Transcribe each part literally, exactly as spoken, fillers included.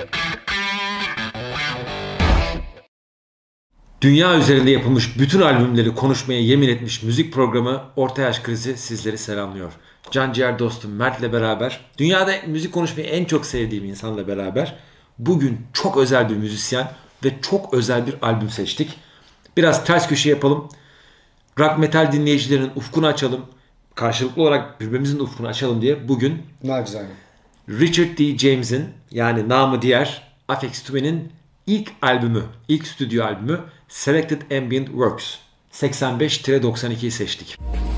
Dünya üzerinde yapılmış bütün albümleri konuşmaya yemin etmiş müzik programı Orta Yaş Krizi sizleri selamlıyor. Canciğer dostum Mert'le beraber, dünyada müzik konuşmayı en çok sevdiğim insanla beraber bugün çok özel bir müzisyen ve çok özel bir albüm seçtik. Biraz ters köşe yapalım. Rock metal dinleyicilerinin ufkunu açalım. Karşılıklı olarak birbirimizin ufkunu açalım diye bugün ne güzel. Richard D. James'in, yani namı diğer Aphex Twin'in ilk albümü, ilk stüdyo albümü Selected Ambient Works seksen beş doksan ikiyi seçtik.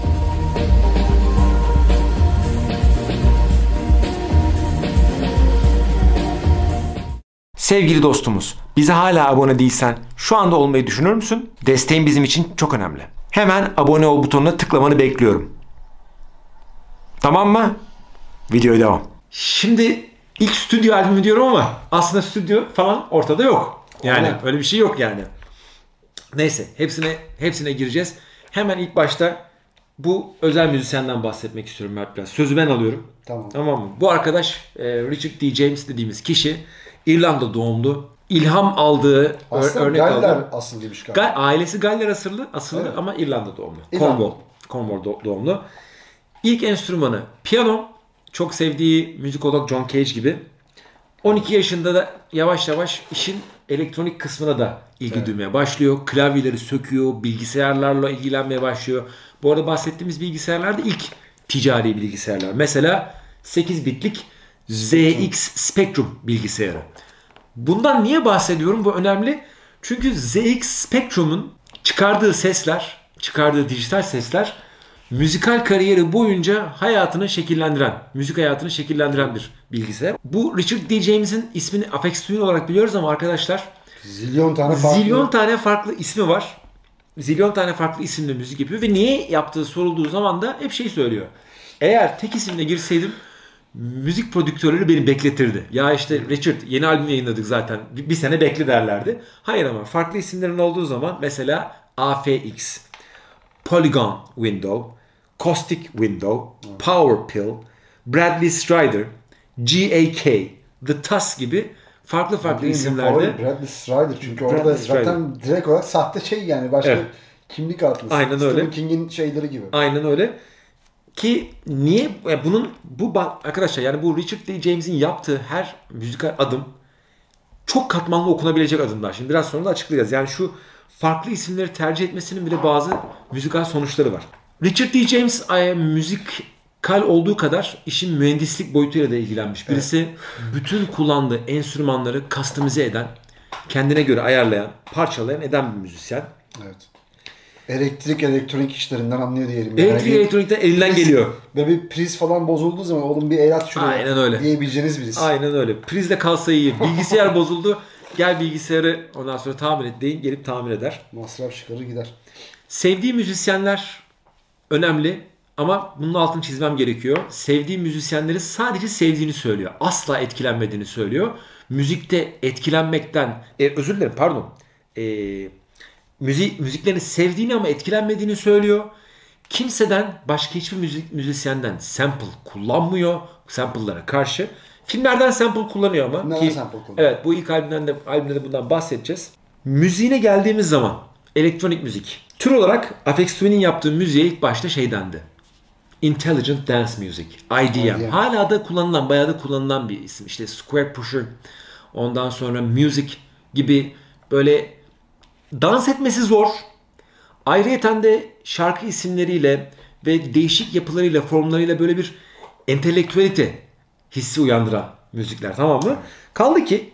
Sevgili dostumuz, bize hala abone değilsen şu anda olmayı düşünür müsün? Desteğin bizim için çok önemli. Hemen abone ol butonuna tıklamanı bekliyorum. Tamam mı? Videoya devam. Şimdi ilk stüdyo albümü diyorum ama aslında stüdyo falan ortada yok. Yani Aynen. öyle bir şey yok yani. Neyse, hepsine hepsine gireceğiz. Hemen ilk başta bu özel müzisyenden bahsetmek istiyorum Mert biraz. Sözü ben alıyorum. Tamam. Tamam mı? Bu arkadaş Richard D. James dediğimiz kişi İrlanda doğumlu. İlham aldığı, aslında örnek Galler aldığı. Galler asıllıymış galiba. Ga- ailesi Galler asıllı, asıllı evet. ama İrlanda doğumlu. Cornwall. Cornwall doğumlu. İlk enstrümanı piyano. Çok sevdiği müzikolog John Cage gibi. on iki yaşında da yavaş yavaş işin elektronik kısmına da ilgi evet. duymaya başlıyor. Klavyeleri söküyor, bilgisayarlarla ilgilenmeye başlıyor. Bu arada bahsettiğimiz bilgisayarlar da ilk ticari bilgisayarlar. Mesela sekiz bitlik Z X Spectrum bilgisayarı. Bundan niye bahsediyorum? Bu önemli. Çünkü Z X Spectrum'un çıkardığı sesler, çıkardığı dijital sesler müzikal kariyeri boyunca hayatını şekillendiren, müzik hayatını şekillendiren bir bilgisayar. Bu Richard D. James'in ismini Aphex Twin olarak biliyoruz ama arkadaşlar zilyon tane farklı zilyon tane farklı ismi var. Zilyon tane farklı isimle müzik yapıyor ve niye yaptığı sorulduğu zaman da hep şey söylüyor. Eğer tek isimle girseydim müzik prodüktörleri beni bekletirdi. Ya işte Richard yeni albüm yayınladık zaten. Bir, bir sene bekle derlerdi. Hayır ama farklı isimlerin olduğu zaman mesela A F X, Polygon Window, Caustic Window, Power Pill, Bradley Strider, G A K, The Tusk gibi farklı farklı Benim isimlerde. Bradley Strider çünkü Bradley orada Strider. zaten direkt olarak sahte şey yani başka evet. kimlik atlısı. Aynen öyle. Stephen King'in şeyleri gibi. Aynen öyle. Ki niye bunun bu arkadaşlar yani bu Richard D. James'in yaptığı her müzikal adım çok katmanlı okunabilecek adımlar. Şimdi biraz sonra da açıklayacağız. Yani şu farklı isimleri tercih etmesinin bile bazı müzikal sonuçları var. Richard D. James müzikal olduğu kadar işin mühendislik boyutuyla da ilgilenmiş. Birisi evet. bütün kullandığı enstrümanları customize eden, kendine göre ayarlayan, parçalayan eden bir müzisyen. Evet. Elektrik, elektronik işlerinden anlıyor diyelim. Yani Elektrik, elektronikten elinden priz, geliyor. Ve bir priz falan bozulduğu zaman oğlum bir el at şuraya. Aynen öyle. Diyebileceğiniz birisi. Aynen öyle. Prizle kalsa iyi. Bilgisayar bozuldu. Gel bilgisayarı ondan sonra tamir et deyin. Gelip tamir eder. Masraf çıkarır gider. Sevdiği müzisyenler önemli ama bunun altını çizmem gerekiyor. Sevdiği müzisyenleri sadece sevdiğini söylüyor. Asla etkilenmediğini söylüyor. Müzikte etkilenmekten, e, özür dilerim pardon. Eee Müzik, müziklerini sevdiğini ama etkilenmediğini söylüyor. Kimseden, başka hiçbir müzik, müzisyenden sample kullanmıyor. Sample'lara karşı. Filmlerden sample kullanıyor ama. Filmlerden ki, sample kullanıyor. Evet, bu ilk albümden de, albümde de bundan bahsedeceğiz. Müziğine geldiğimiz zaman elektronik müzik. Tür olarak Aphex Twin'in yaptığı müziğe ilk başta şey dendi. Intelligent Dance Music. I D M. Hala da kullanılan, bayağı da kullanılan bir isim. İşte Square Pusher, ondan sonra Music gibi böyle dans etmesi zor. Ayrıyeten de şarkı isimleriyle ve değişik yapılarıyla, formlarıyla böyle bir entelektüelite hissi uyandıran müzikler, tamam mı? Kaldı ki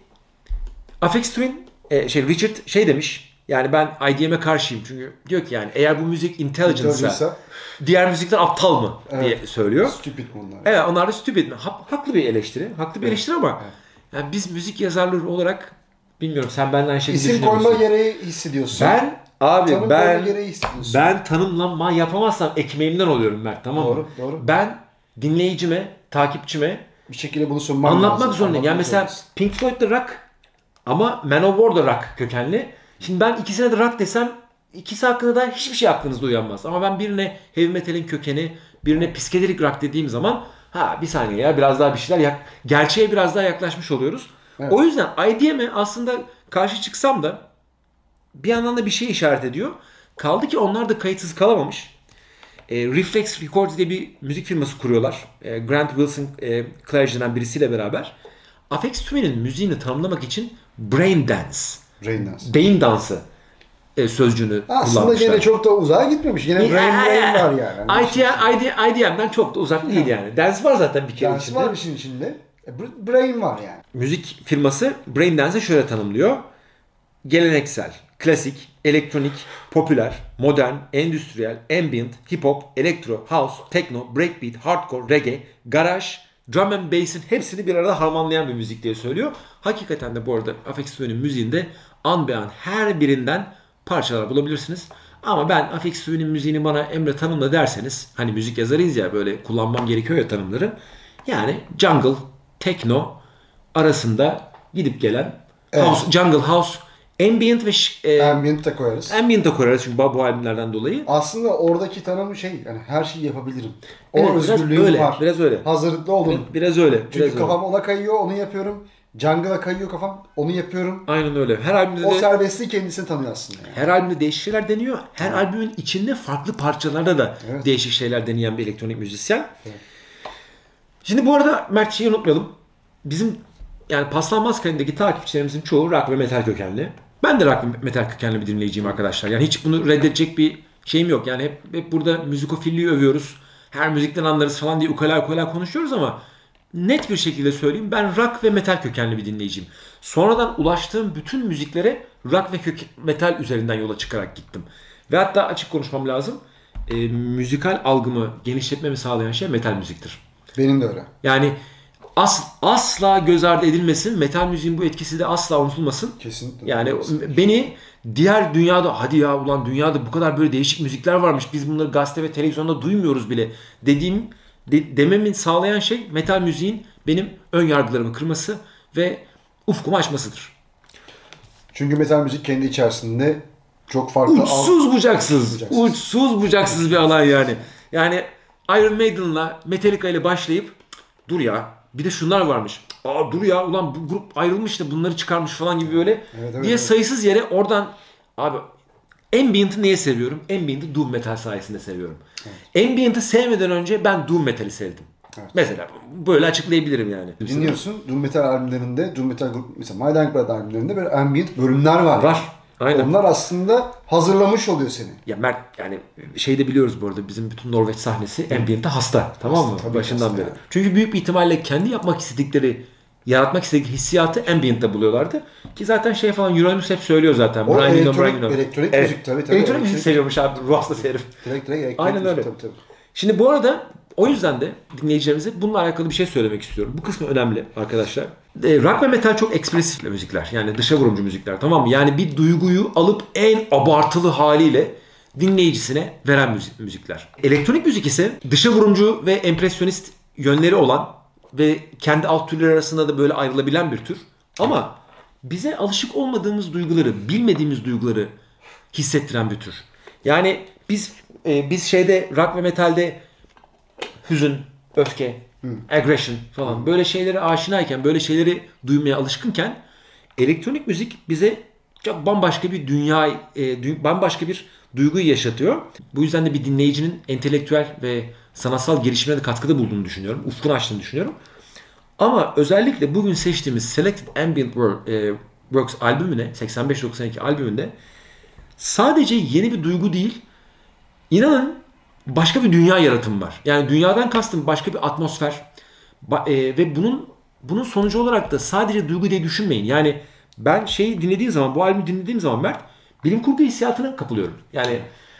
Aphex Twin, e, şey Richard şey demiş. Yani ben I D M'e karşıyım çünkü diyor ki yani eğer bu müzik intelligent'sa diğer müzikler aptal mı evet. diye söylüyor. Stupid bunlar. Evet, onlar da stupid mi? Ha, haklı bir eleştiri. Haklı bir evet. eleştiri ama evet. yani biz müzik yazarları olarak bilmiyorum, sen benden aynı şekilde İsim koyma gereği hissediyorsun. Ben abi Tanım ben hissediyorsun. ben tanımlama yapamazsam ekmeğimden oluyorum Mert, tamam mı? Doğru, doğru. Ben dinleyicime, takipçime bir şekilde bunu sunmam anlatmak lazım. zorundayım. Yani mesela zorundasın. Pink Floyd da rock ama Manowar da rock kökenli. Şimdi ben ikisine de rock desem ikisi hakkında da hiçbir şey aklınızda uyanmaz. Ama ben birine heavy metal'in kökeni, birine psikedelik rock dediğim zaman ha bir saniye ya biraz daha bir şeyler yak gerçeğe biraz daha yaklaşmış oluyoruz. Evet. O yüzden I D M'e aslında karşı çıksam da bir yandan da bir şey işaret ediyor. Kaldı ki onlar da kayıtsız kalamamış. E, Reflex Records diye bir müzik firması kuruyorlar. E, Grant Wilson e, Claridge denen birisiyle beraber. Aphex Twin'in müziğini tanımlamak için Brain Dance, Brain Dance. beyin dansı e, sözcüğünü Aslında kullanmışlar. gene çok da uzağa gitmemiş. Yine brain brain var yani. I D M'den çok da uzak değil yani. Dance var zaten bir kere Dance içinde. var işin içinde. E, br- brain var yani. Müzik firması Brain Dance'ı şöyle tanımlıyor. Geleneksel, klasik, elektronik, popüler, modern, endüstriyel, ambient, hip hop, elektro, house, techno, breakbeat, hardcore, reggae, garage, drum and bass'in hepsini bir arada harmanlayan bir müzik diye söylüyor. Hakikaten de bu arada Aphex Twin'in müziğinde an be an her birinden parçalar bulabilirsiniz. Ama ben Aphex Twin'in müziğini bana Emre tanımla derseniz, hani müzik yazarıyız ya, böyle kullanmam gerekiyor ya tanımları. Yani jungle, techno arasında gidip gelen Evet. house, jungle house, ambient ve ş- e, Ambient de koyarız. ambient de koyarız çünkü bu bu albümlerden dolayı. Aslında oradaki tanımı şey, yani her şeyi yapabilirim. O Evet, biraz özgürlüğüm öyle, var. biraz öyle. Hazırlıklı olun. Biraz, biraz öyle. Çünkü biraz kafam öyle. ona kayıyor, onu yapıyorum. Jungle'a kayıyor kafam, onu yapıyorum. Aynen öyle. Her albümde O de serbestliği kendisini tanıyor aslında. Yani. her albümde değişik şeyler deniyor. Her albümün içinde farklı parçalarda da Evet. değişik şeyler deneyen bir elektronik müzisyen. Evet. Şimdi bu arada Mert, şeyi unutmayalım. Bizim yani Paslanmaz Kalem'deki takipçilerimizin çoğu rock ve metal kökenli. Ben de rock ve metal kökenli bir dinleyiciyim arkadaşlar. Yani hiç bunu reddedecek bir şeyim yok. Yani hep, hep burada müzikofilliği övüyoruz. Her müzikten anlarız falan diye ukala ukala konuşuyoruz ama net bir şekilde söyleyeyim, ben rock ve metal kökenli bir dinleyiciyim. Sonradan ulaştığım bütün müziklere rock ve kök- metal üzerinden yola çıkarak gittim. Ve hatta açık konuşmam lazım. E, müzikal algımı genişletmemi sağlayan şey metal müziktir. Benim de öyle. Yani as, asla göz ardı edilmesin. Metal müziğin bu etkisi de asla unutulmasın. Kesinlikle. Yani beni diğer dünyada, hadi ya ulan dünyada bu kadar böyle değişik müzikler varmış, biz bunları gazete ve televizyonda duymuyoruz bile dediğim de, dememi sağlayan şey metal müziğin benim ön yargılarımı kırması ve ufkumu açmasıdır. Çünkü metal müzik kendi içerisinde çok farklı... Uçsuz bucaksız, bucaksız. uçsuz bucaksız bir alan yani. Yani Iron Maiden'la Metallica ile başlayıp dur ya bir de şunlar varmış. Aa dur ya ulan bu grup ayrılmış da bunları çıkarmış falan gibi böyle Evet, evet, diye evet. sayısız yere oradan abi Ambient'ı neye seviyorum? Ambient'ı Doom Metal sayesinde seviyorum. Evet. Ambient'ı sevmeden önce ben Doom Metal'i sevdim. Evet. Mesela böyle açıklayabilirim yani. Dinliyorsun Doom Metal albümlerinde, Doom Metal grup, mesela My Dying Bride albümlerinde böyle ambient bölümler var. Var. Aynen. Onlar aslında hazırlamış oluyor seni. Ya Mert, yani şey de biliyoruz bu arada, bizim bütün Norveç sahnesi Ambient'e hasta. Tamam mı? Tabii Başından hasta beri. yani. Çünkü büyük bir ihtimalle kendi yapmak istedikleri, yaratmak istedikleri hissiyatı Ambient'te buluyorlardı. Ki zaten şey falan Euronymous hep söylüyor zaten. O Brian Eno, elektronik, Brian Eno. elektronik Evet. müzik tabii tabii. Elektronik müzik seviyormuş abi. Ruh hastası herif. Direkt direkt elektronik Aynen müzik öyle. tabii tabii. Şimdi bu arada o yüzden de dinleyicilerimize bununla alakalı bir şey söylemek istiyorum. Bu kısmı önemli arkadaşlar. E, rock ve metal çok ekspresif müzikler. Yani dışa vurumcu müzikler, tamam mı? Yani bir duyguyu alıp en abartılı haliyle dinleyicisine veren müzik, müzikler. Elektronik müzik ise dışa vurumcu ve empresyonist yönleri olan ve kendi alt türleri arasında da böyle ayrılabilen bir tür. Ama bize alışık olmadığımız duyguları, bilmediğimiz duyguları hissettiren bir tür. Yani biz e, biz şeyde rock ve metalde hüzün, öfke, aggression falan böyle şeylere aşinayken, böyle şeyleri duymaya alışkınken elektronik müzik bize çok bambaşka bir dünya, e, dü- bambaşka bir duyguyu yaşatıyor. Bu yüzden de bir dinleyicinin entelektüel ve sanatsal gelişimine de katkıda bulduğunu düşünüyorum. Ufkunu açtığını düşünüyorum. Ama özellikle bugün seçtiğimiz Selected Ambient Work, e, Works albümüne, seksen beş doksan iki albümünde sadece yeni bir duygu değil, İnanın başka bir dünya yaratımı var. Yani dünyadan kastım başka bir atmosfer. Ba- e, ve bunun bunun sonucu olarak da sadece duygu diye düşünmeyin. Yani ben şeyi dinlediğim zaman, bu albümü dinlediğim zaman Mert, bilim kurgu hissiyatına kapılıyorum. Yani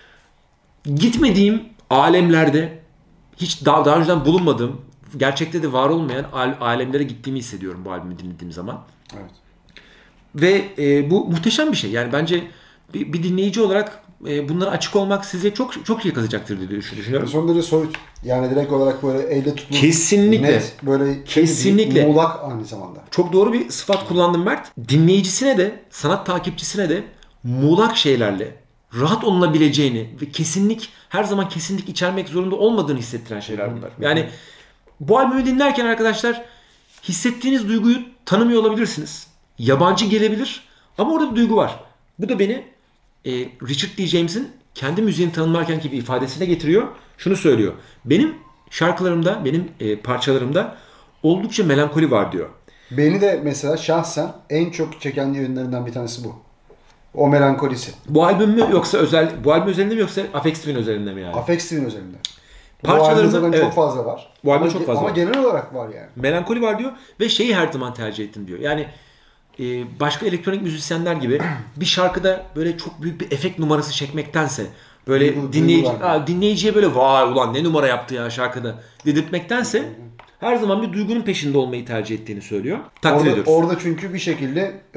gitmediğim alemlerde, hiç daha, daha önceden bulunmadığım, gerçekte de var olmayan al- alemlere gittiğimi hissediyorum bu albümü dinlediğim zaman. Evet. Ve e, bu muhteşem bir şey. Yani bence bir, bir dinleyici olarak e, bunlara açık olmak size çok çok iyi katacaktır diye düşünüyorum. Son derece soyut. Yani direkt olarak böyle elle tutulur. Kesinlikle. Net, böyle Kesinlikle. muğlak aynı zamanda. Çok doğru bir sıfat kullandım Mert. Dinleyicisine de, sanat takipçisine de muğlak şeylerle rahat olunabileceğini ve kesinlik, her zaman kesinlik içermek zorunda olmadığını hissettiren şeyler bunlar. Yani bu albümü dinlerken arkadaşlar Hissettiğiniz duyguyu tanımıyor olabilirsiniz. Yabancı gelebilir ama orada bir duygu var. Bu da beni e, Richard D. James'in kendi müziğini tanımlarken gibi ifadesine getiriyor. Şunu söylüyor. Benim şarkılarımda, benim e, parçalarımda oldukça melankoli var diyor. Beni de mesela şahsen en çok çeken yönlerinden bir tanesi bu. O melankolisi. Bu albüm mü yoksa özel, bu albüm özelinde mi yoksa Aphex Twin özelinde mi yani? Aphex Twin özelinde. Parçalarımda evet. çok fazla var. Bu albümde ama, çok fazla ama var. genel olarak var yani. Melankoli var diyor ve şeyi her zaman tercih ettim diyor. Yani e, başka elektronik müzisyenler gibi bir şarkıda böyle çok büyük bir efekt numarası çekmektense böyle Duygu, dinleyici, duygu aa, dinleyiciye böyle vay ulan ne numara yaptı ya şarkıda dedirtmektense her zaman bir duygunun peşinde olmayı tercih ettiğini söylüyor. Takdir orada, ediyoruz. Orada çünkü bir şekilde e,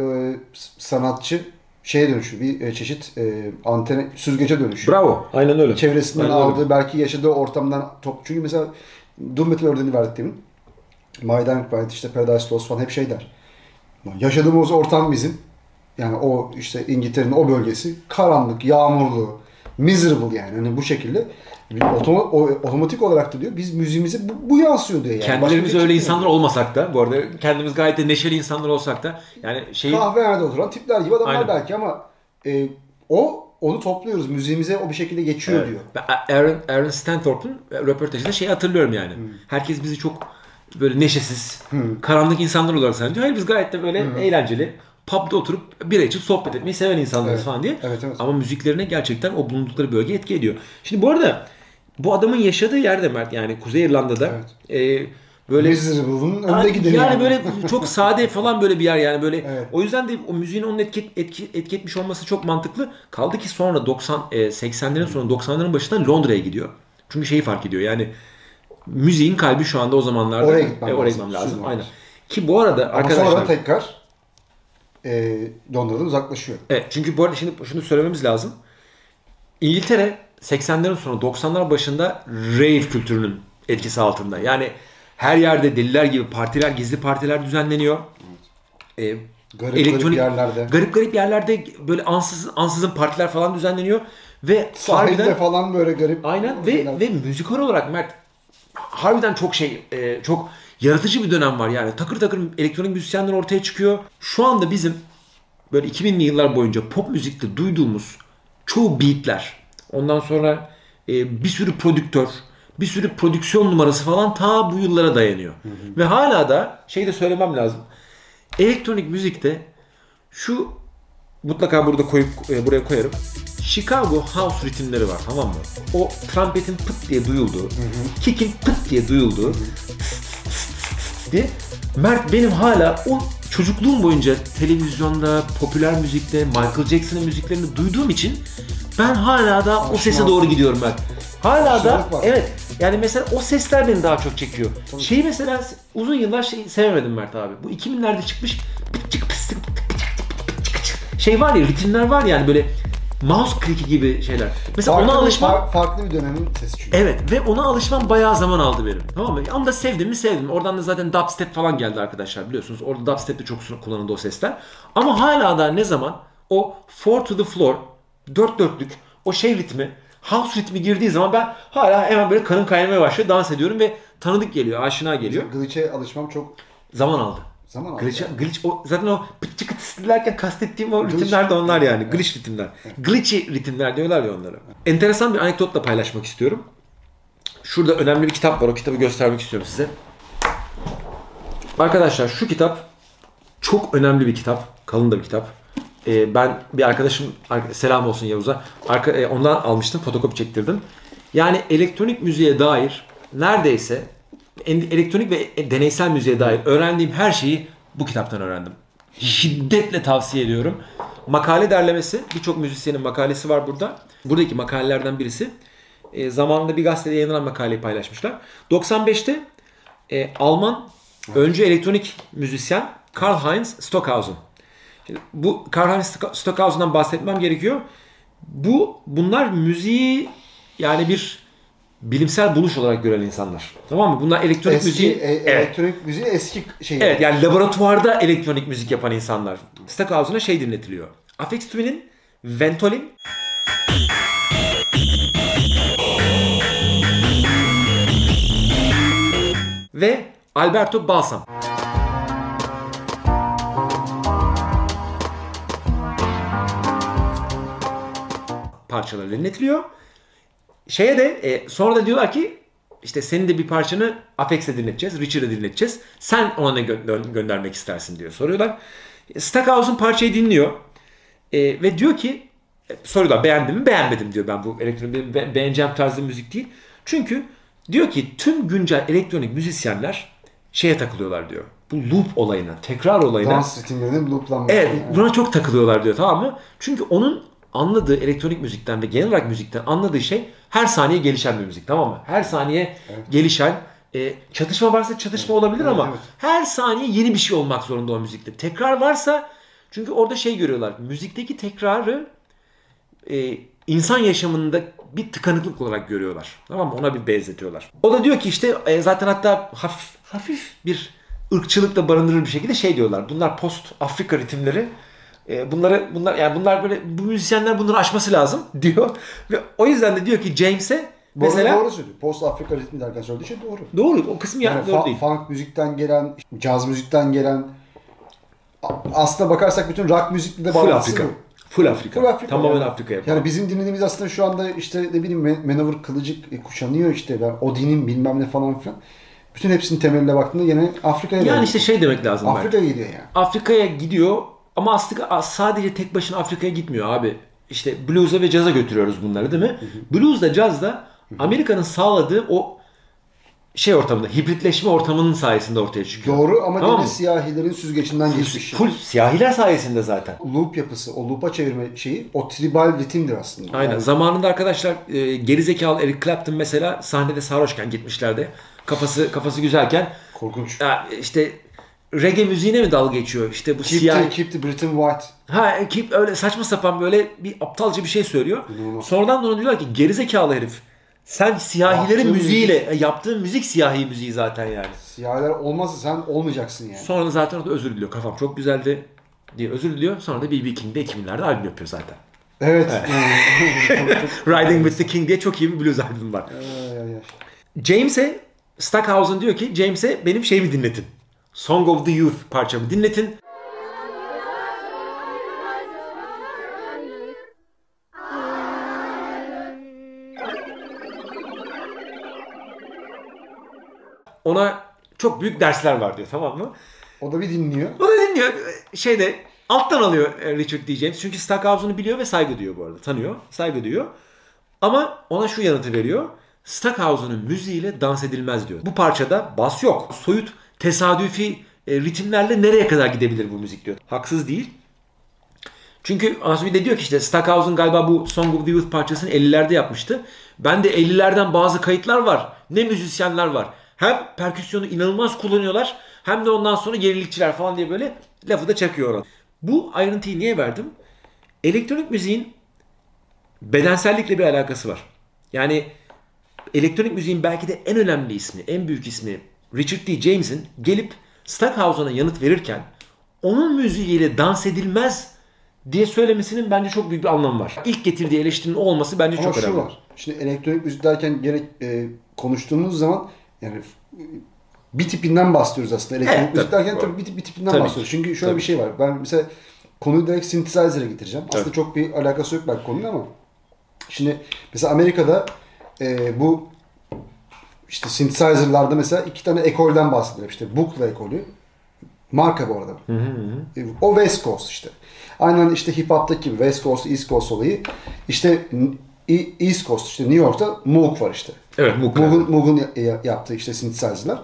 sanatçı şeye dönüşüyor. Bir e, çeşit e, antene, süzgece dönüşüyor. Bravo. Aynen öyle. Çevresinden Aynen aldığı öyle. belki yaşadığı ortamdan top. Çünkü mesela Doom Metal örneğini verdik demin. My Dying Bride, işte Paradise Lost falan hep şey der. Yaşadığımız ortam bizim. Yani o işte İngiltere'nin o bölgesi karanlık, yağmurlu, miserable yani. Hani bu şekilde Otom- o- otomatik olarak da diyor biz müziğimize bu, bu yansıyor diyor yani. Kendilerimiz Başka öyle bir insanlar olmasak da bu arada kendimiz gayet de neşeli insanlar olsak da yani şeyi kahvehanede oturan tipler gibi adamlar Aynen. belki ama e, o onu topluyoruz. Müziğimize o bir şekilde geçiyor evet. diyor. Ben Aaron, Aaron Stanthorpe'un röportajında şeyi hatırlıyorum yani. Hmm. Herkes bizi çok böyle neşesiz, hmm. karanlık insanlar olarak sanıyor. Hayır biz gayet de böyle hmm. eğlenceli, pub'da oturup bira içip sohbet etmeyi seven insanlarız evet. falan diye. Evet, evet. Ama müziklerine gerçekten o bulundukları bölge etki ediyor. Şimdi bu arada bu adamın yaşadığı yerde Mert yani Kuzey İrlanda'da evet. e, böyle Miserable'ın önde gideni. Yani, yani böyle çok sade falan böyle bir yer yani böyle evet. O yüzden de o müziğin onun etki, etki, etki etmiş olması çok mantıklı. Kaldı ki sonra doksan seksenlerin sonu doksanların başında Londra'ya gidiyor. Çünkü şeyi fark ediyor yani müziğin kalbi şu anda o zamanlarda oraya gitmem e, oraya lazım. gitmem lazım. Aynen. Ki bu arada ama arkadaşlar sonra tekrar e, Londra'dan uzaklaşıyor. Evet çünkü bu arada şimdi şunu söylememiz lazım. İngiltere seksenlerin sonu doksanlar başında rave kültürünün etkisi altında. Yani her yerde deliler gibi partiler, gizli partiler düzenleniyor. Evet. Ee, garip elektronik, garip yerlerde. Garip garip yerlerde böyle ansızın, ansızın partiler falan düzenleniyor. Ve sahilde harbiden, falan böyle garip. Aynen ve, şeyler. ve müzikal olarak Mert harbiden çok şey, e, çok yaratıcı bir dönem var yani. Takır takır elektronik müzisyenler ortaya çıkıyor. Şu anda bizim böyle iki binli yıllar boyunca pop müzikte duyduğumuz çoğu beatler, ondan sonra e, bir sürü prodüktör, bir sürü prodüksiyon numarası falan ta bu yıllara dayanıyor. Hı hı. Ve hala da şey de söylemem lazım. Elektronik müzikte şu mutlaka burada koyup e, buraya koyarım. Chicago House ritimleri var, tamam mı? O trumpetin pıt diye duyulduğu, hı hı. kick'in pıt diye duyulduğu, hı hı. diye. Mert benim hala o çocukluğum boyunca televizyonda, popüler müzikte, Michael Jackson'ın müziklerini duyduğum için ben hala da o sese doğru gidiyorum ben. Hala da evet. Yani mesela o sesler beni daha çok çekiyor. Tabii. Şeyi mesela uzun yıllar şey sevemedim Mert abi. Bu iki binlerde çıkmış şey var ya, ritimler var yani böyle mouse click'i gibi şeyler. Mesela farklı ona alışmam far, farklı bir dönemin sesi çünkü. Evet ve ona alışmam bayağı zaman aldı benim. Tamam mı? Onu da sevdim mi sevdim. Oradan da zaten dubstep falan geldi arkadaşlar, biliyorsunuz. Orada dubstep de çok kullanıldı o sesler. Ama hala da ne zaman o four to the floor, dört dörtlük o şey ritmi, house ritmi girdiği zaman ben hala hemen böyle kanım kaynamaya başlıyor. Dans ediyorum ve tanıdık geliyor, aşina geliyor. Glitch'e alışmam çok zaman aldı. Zaman aldı. Glitch, glitch o, zaten o pıtçı kıtıslarken kastettiğim o glitch, ritimler de onlar yani. Evet. Glitch ritimler. Evet. Glitchy ritimler diyorlar ya onlara. Evet. Enteresan bir anekdotla paylaşmak istiyorum. Şurada önemli bir kitap var. O kitabı göstermek istiyorum size. Arkadaşlar şu kitap çok önemli bir kitap. Kalın da bir kitap. Ee, ben bir arkadaşım, selam olsun Yavuz'a. Arka, e, ondan almıştım. Fotokopi çektirdim. Yani elektronik müziğe dair neredeyse elektronik ve deneysel müziğe dair öğrendiğim her şeyi bu kitaptan öğrendim. Şiddetle tavsiye ediyorum. Makale derlemesi, birçok müzisyenin makalesi var burada. Buradaki makalelerden birisi. E, zamanında bir gazetede yayınlanan makaleyi paylaşmışlar. doksan beşte e, Alman öncü elektronik müzisyen Karl-Heinz Stockhausen. Şimdi bu Karl-Heinz Stockhausen'dan bahsetmem gerekiyor. Bu bunlar müziği yani bir bilimsel buluş olarak gören insanlar. Tamam mı? Bunlar elektronik eski, müziği... E, elektronik evet. müziği eski şey. Evet yani laboratuvarda elektronik müzik yapan insanlar. Stockhausen'a şey dinletiliyor. Aphex Twin'in Ventolin ve Alberto Balsam. parçaları dinletiliyor. Şeye de e, sonra da diyorlar ki işte senin de bir parçanı Apex'e dinleteceğiz, Richard'a dinleteceğiz. Sen ona ne gö- göndermek istersin diyor soruyorlar. Stackhouse'un parçayı dinliyor e, ve diyor ki soruyorlar beğendim mi? Beğenmedim diyor, ben bu elektronik be- beğeneceğim tarzı müzik değil. Çünkü diyor ki tüm güncel elektronik müzisyenler şeye takılıyorlar diyor. Bu loop olayına, tekrar olayına. Dans ritimlerinin looplanması. Evet, yani. buna çok takılıyorlar diyor, tamam mı? Çünkü onun anladığı elektronik müzikten ve genel olarak müzikten anladığı şey her saniye gelişen bir müzik, tamam mı? Her saniye evet. gelişen, e, çatışma varsa çatışma evet. olabilir evet, ama evet. her saniye yeni bir şey olmak zorunda o müzikte. Tekrar varsa, çünkü orada şey görüyorlar, müzikteki tekrarı e, insan yaşamında bir tıkanıklık olarak görüyorlar. Tamam mı? Ona bir benzetiyorlar. O da diyor ki işte e, zaten hatta hafif, hafif bir ırkçılıkla barındırır bir şekilde şey diyorlar. Bunlar post Afrika ritimleri. E, bunları bunlar yani bunlar böyle, bu müzisyenler bunları aşması lazım diyor. Ve o yüzden de diyor ki James'e mesela doğru söylüyor. Post Afrika ritmi derken söylediği şey doğru. Doğru. O kısım yani, yani doğru fa- değil. Funk müzikten gelen, caz müzikten gelen, aslında bakarsak bütün rock müzikle de Full bağlantısı Afrika. bu. Full Afrika. Full Afrika. Tamamen yani. Afrika'ya. Yani bizim dinlediğimiz aslında şu anda işte ne bileyim Manowar kılıcı kuşanıyor işte, ben Odin'in bilmem ne falan filan. Bütün hepsinin temeline baktığında yine Afrika'ya yani işte şey demek lazım. Afrika'ya gidiyor yani. Afrika'ya gidiyor ama aslında sadece tek başına Afrika'ya gitmiyor abi. İşte blues'a ve caz'a götürüyoruz bunları, değil mi? Hı hı. Blues'da, caz'da Amerika'nın sağladığı o şey ortamında, hibritleşme ortamının sayesinde ortaya çıkıyor. Doğru ama tamam yine siyahilerin süzgeçinden geçmiş. Full siyahiler sayesinde zaten. Loop yapısı, o loop'a çevirme şeyi, o tribal ritimdir aslında. Aynen. Yani. Zamanında arkadaşlar e, gerizekalı Eric Clapton mesela sahnede sarhoşken gitmişlerdi. Kafası kafası güzelken. Korkunç. Ya işte reggae müziğine mi dalga geçiyor? İşte bu keep siyah. The, keep the Britain White. Ha, keep öyle saçma sapan böyle bir aptalca bir şey söylüyor. İnanılmaz. Sonradan da ona diyorlar ki gerizekalı herif. Sen siyahilerin Yaptığın müziğiyle, müzik. yaptığın müzik siyahi müziği zaten yani. Siyahiler olmazsa sen olmayacaksın yani. Sonra da zaten orada özür diliyor. Kafam çok güzeldi diye özür diliyor. Sonra da B B King'de iki binlerde albüm yapıyor zaten. Evet. evet. Riding with the King diye çok iyi bir blues albüm var. James'e, Stackhouse'un diyor ki James'e benim şeyimi dinletin. Song of the Youth parçamı dinletin. Ona çok büyük dersler var diyor, tamam mı? O da bir dinliyor. O da dinliyor. Şeyde alttan alıyor Richard D. James. Çünkü Stackhouse'unu biliyor ve saygı duyuyor bu arada. Tanıyor, saygı duyuyor. Ama ona şu yanıtı veriyor. Stackhouse'un müziğiyle dans edilmez diyor. Bu parçada bas yok. Soyut, tesadüfi e, ritimlerle nereye kadar gidebilir bu müzik diyor. Haksız değil. Çünkü Asumi de diyor ki işte Stackhouse'un galiba bu Song of the Youth parçasını ellilerde yapmıştı. Ben de ellilerden bazı kayıtlar var. Ne müzisyenler var. Hem perküsyonu inanılmaz kullanıyorlar hem de ondan sonra gerilikçiler falan diye böyle lafı da çakıyor orada. Bu ayrıntıyı niye verdim? Elektronik müziğin bedensellikle bir alakası var. Yani elektronik müziğin belki de en önemli ismi, en büyük ismi Richard D. James'in gelip Stackhouse'una yanıt verirken onun müziğiyle dans edilmez diye söylemesinin bence çok büyük bir anlamı var. İlk getirdiği eleştirinin olması bence ama çok önemli. Ama şu var. Şimdi elektronik müzik derken gene e, konuştuğumuz zaman yani bir tipinden bahsediyoruz aslında. Elektronik evet, müzik derken tabii bir, bir tipinden tabii bahsediyoruz. Çünkü şöyle tabii. bir şey var. Ben mesela konuyu direkt synthesizer'e getireceğim. Aslında tabii. çok bir alakası yok belki konuyla ama şimdi mesela Amerika'da e, bu işte synthesizer'larda mesela iki tane ekolden bahsediyor. İşte Buchla ekolü. Marka bu arada. Hı hı hı. E, o West Coast işte. Aynen işte hip hop'taki gibi West Coast, East Coast olayı. İşte East Coast işte New York'ta Moog var işte. Evet, Moog. Moog'un, Moog'un yaptığı işte synthesizer'lar.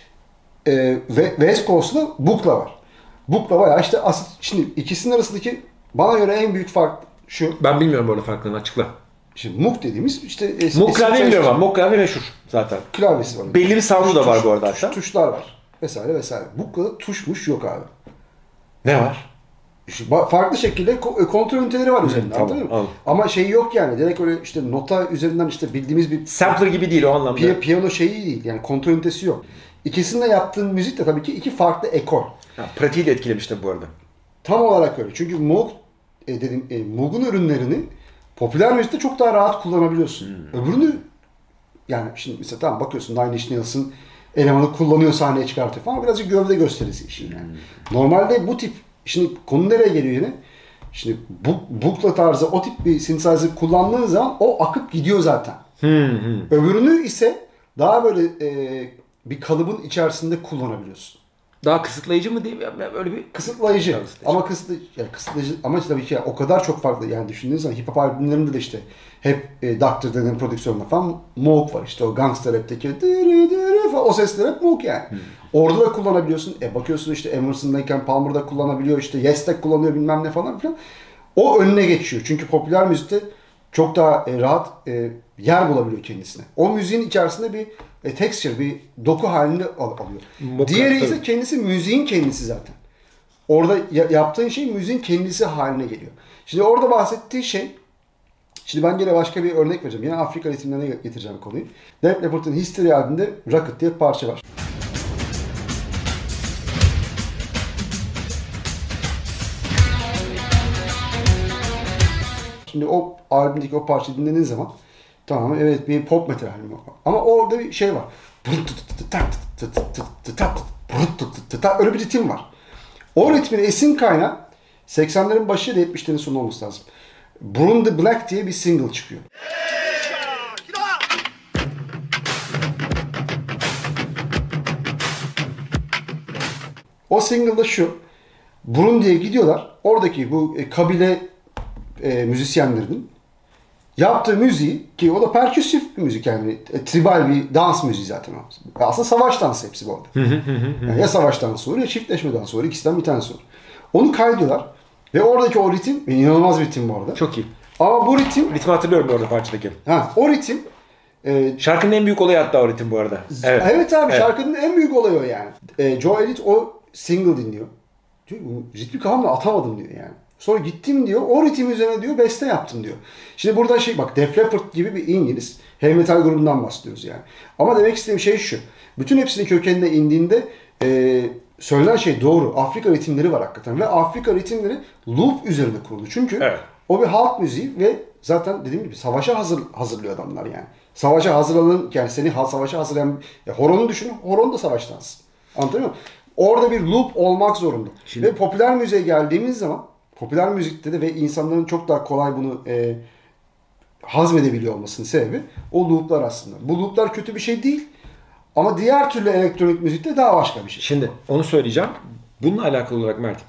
Ee, ve West Coast'ta Buchla var. Buchla bayağı işte aslında şimdi ikisinin arasındaki bana göre en büyük fark şu. Ben bilmiyorum böyle farklarını, açıkla. Şimdi Moog dediğimiz işte Moog klavye bilmiyorum ama Moog klavye meşhur zaten. Klavyesi var. Belli bir sound'u da var bu arada hatta. Tuşlar var. Vesaire vesaire. Buchla'da tuşmuş yok abi. Ne var? İşte farklı şekilde kontrol üniteleri var üzerinde. Hı, tamam, tamam. Ama şey yok yani. Direkt öyle işte nota üzerinden işte bildiğimiz bir sampler gibi değil o anlamda. Pi- piyano şeyi değil. Yani kontrol ünitesi yok. İkisinde yaptığın müzik de tabii ki iki farklı ekol. Ha, pratiği de etkilemişti bu arada. Tam olarak öyle. Çünkü Moog e, dedim e, Moog'un ürünlerini popüler müzikte çok daha rahat kullanabiliyorsun. Hmm. Öbürünü yani şimdi mesela tamam bakıyorsun Nine Inch Nails'ın elemanı kullanıyor, sahneye çıkartıyor falan, birazcık gövde gösterisi işin yani. Hmm. Normalde bu tip, şimdi konu nereye geliyor yine? Şimdi bu, bukla tarzı o tip bir synthesizer kullandığın zaman o akıp gidiyor zaten. Hmm, hmm. Öbürünü ise daha böyle e, bir kalıbın içerisinde kullanabiliyorsun. Daha kısıtlayıcı mı diyeyim? Yani öyle bir Kısıtlayıcı. Kısıtlayıcı. Ama kısıtlayıcı, yani kısıtlayıcı ama tabii ki o kadar çok farklı. Yani düşündüğünüz zaman hip hop albümlerinde de işte hep e, doktor Dre'nin prodüksiyonunda falan Moog var. İşte o Gangsta Rap'teki dırı dırı falan o sesler hep Moog yani. Hmm. Orada da kullanabiliyorsun. E bakıyorsun işte Emerson'dayken Palmer'da kullanabiliyor. İşte Yes'te kullanıyor bilmem ne falan filan. O önüne geçiyor. Çünkü popüler müzikte çok daha e, rahat e, yer bulabiliyor kendisine. O müziğin içerisinde bir e, texture, bir doku halinde al- alıyor. Moka, Diğeri tabii. ise kendisi müziğin kendisi zaten. Orada ya- yaptığın şey müziğin kendisi haline geliyor. Şimdi orada bahsettiği şey, şimdi ben gene başka bir örnek vereceğim. Yine Afrika ritimlerine getireceğim konuyu. Def Leppard'ın History albümünde Rocket diye bir parça var. Şimdi o albümdeki o parçayı dinlediğin zaman tamam evet bir pop metal albümü ama orada bir şey var. Öyle bir ritim var. O ritmin esin kaynağı seksenlerin başı ya da yetmişlerin sonu olması lazım. Burn the Black diye bir single çıkıyor. O single'da şu. Burundi'ye gidiyorlar. Oradaki bu e, kabile e, müzisyenlerinin yaptığı müziği ki o da perküsif bir müzik yani e, tribal bir dans müziği zaten o. Aslında savaş dansı hepsi bu arada. Yani ya savaş dansı olur ya çiftleşme dansı olur. İkisinden bir tanesi olur. Onu kaydediyorlar ve oradaki o ritim inanılmaz bir ritim bu arada. Çok iyi. Ama bu ritim Ritmi hatırlıyorum orada parçadaki. ha o ritim e, Şarkının en büyük olayı hatta o ritim bu arada. evet, evet abi evet. Şarkının en büyük olayı o yani. E, Joe Elliott o single dinliyor. Diyor, ritmi kafamda atamadım diyor yani. Sonra gittim diyor, o ritim üzerine diyor beste yaptım diyor. Şimdi burada şey bak Def Leppard gibi bir İngiliz heavy metal grubundan bahsediyoruz yani. Ama demek istediğim şey şu. Bütün hepsinin kökenine indiğinde e, söylenen şey doğru. Afrika ritimleri var hakikaten ve Afrika ritimleri loop üzerine kurulu. Çünkü evet. o bir halk müziği ve zaten dediğim gibi savaşa hazır hazırlıyor adamlar yani. Savaşa hazırlanan yani seni savaşa hazırlayan ya horonu düşün. Horon da savaş dansı. Anlatabiliyor muyum? Orada bir loop olmak zorunda. Şimdi, ve popüler müziğe geldiğimiz zaman popüler müzikte de ve insanların çok daha kolay bunu e, hazmedebiliyor olmasının sebebi o looplar aslında. Bu looplar kötü bir şey değil. Ama diğer türlü elektronik müzikte daha başka bir şey. Şimdi onu söyleyeceğim. Bununla alakalı olarak Mert.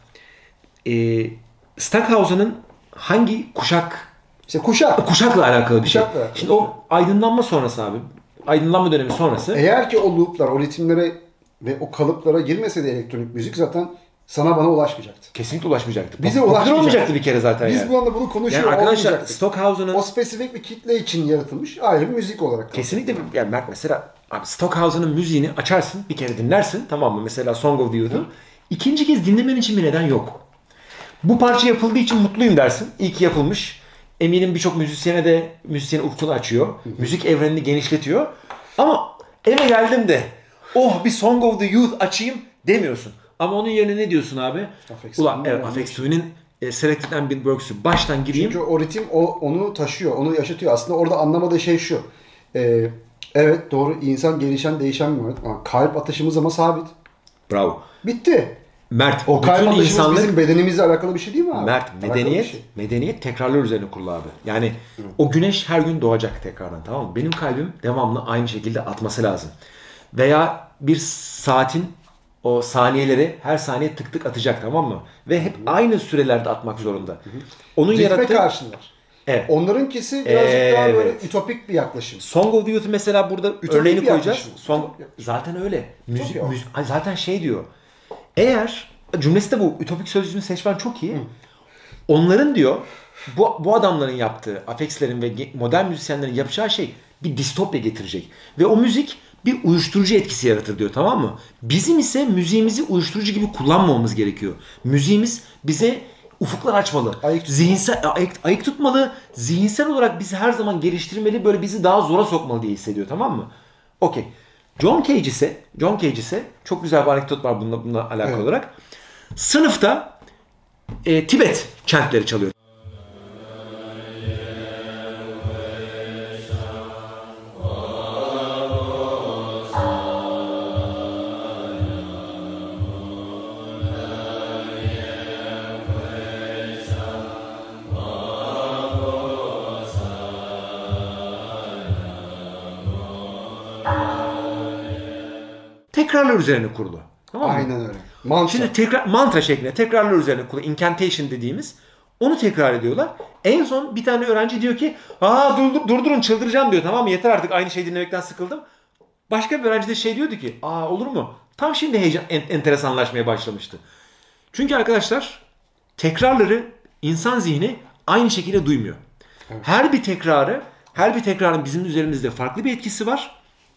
E, Stockhausen'ın hangi kuşak? İşte kuşak. Kuşakla alakalı bir Kuşakla şey. alakalı. Şimdi o aydınlanma sonrası abi. Aydınlanma dönemi sonrası. Eğer ki o looplar, o ritimlere ve o kalıplara girmeseydi elektronik müzik zaten sana bana ulaşmayacaktı. Kesinlikle ulaşmayacaktı. Bize Popüler ulaşmayacaktı. olmayacaktı bir kere zaten Biz yani. bu anda bunu konuşuyor Yani arkadaşlar olmayacaktık. Stockhausen'ın O spesifik bir kitle için yaratılmış ayrı bir müzik olarak. kesinlikle bir- yani Mert mesela abi Stockhausen'ın müziğini açarsın bir kere dinlersin tamam mı? Mesela Song of the Youth'u. İkinci kez dinlemen için bir neden yok. Bu parça yapıldığı için mutluyum dersin. İyi ki yapılmış. Eminim birçok müzisyene de müzisyeni ufkunu açıyor. Hı hı. Müzik evrenini genişletiyor. Ama eve geldim de oh bir Song of the Youth açayım demiyorsun. Ama onun yerine ne diyorsun abi? Afex Ulan evet Afex Twin'in e, Selected Ambient Works'ü baştan gireyim. Çünkü o ritim o, onu taşıyor, onu yaşatıyor. Aslında orada anlamadığı şey şu. Ee, evet doğru insan gelişen değişen bir varlık ama kalp atışımız ama sabit. Bravo. Bitti. Mert O kalp bütün atışımız insanlık bizim bedenimizle alakalı bir şey değil mi abi? Mert Alakalı medeniyet bir şey. medeniyet tekrarlar üzerine kurulu abi. Yani Hı. o güneş her gün doğacak tekrardan tamam mı? Benim kalbim devamlı aynı şekilde atması lazım. Veya bir saatin o saniyeleri her saniye tık tık atacak tamam mı? Ve hep Hı. aynı sürelerde atmak zorunda. Hı. Onun Ritme yarattığı karşılar. Evet. Onlarınkisi birazcık evet. daha böyle ütopik bir yaklaşım. Song of the Youth mesela burada ütopik örneğini koyacağız. Song... Zaten öyle. Müzik, müzik zaten şey diyor. Eğer cümlesi de bu ütopik sözcüğünü seçmen çok iyi. Hı. Onların diyor bu bu adamların yaptığı, Afex'lerin ve modern müzisyenlerin yapacağı şey bir distopya getirecek. Ve o müzik bir uyuşturucu etkisi yaratır diyor tamam mı? Bizim ise müziğimizi uyuşturucu gibi kullanmamamız gerekiyor. Müziğimiz bize ufuklar açmalı. Ayık zihinsel ayık, ayık tutmalı. Zihinsel olarak bizi her zaman geliştirmeli. Böyle bizi daha zora sokmalı diye hissediyor tamam mı? Okey. John Cage ise John Cage ise çok güzel bir anekdot var bununla, bununla alakalı evet. olarak. Sınıfta e, Tibet chantleri çalıyor. tekrarlar üzerine kurulu. Tamam mı? Aynen öyle. Mantra. Şimdi tekrar, mantra şeklinde tekrarlar üzerine kurulu. Incantation dediğimiz. Onu tekrar ediyorlar. En son bir tane öğrenci diyor ki aa dur, durdurun çıldıracağım diyor. Tamam mı? Yeter artık aynı şeyi dinlemekten sıkıldım. Başka bir öğrenci de şey diyordu ki aa olur mu? Tam şimdi heyecan en, enteresanlaşmaya başlamıştı. Çünkü arkadaşlar tekrarları insan zihni aynı şekilde duymuyor. Evet. Her bir tekrarı, her bir tekrarın bizim üzerimizde farklı bir etkisi var.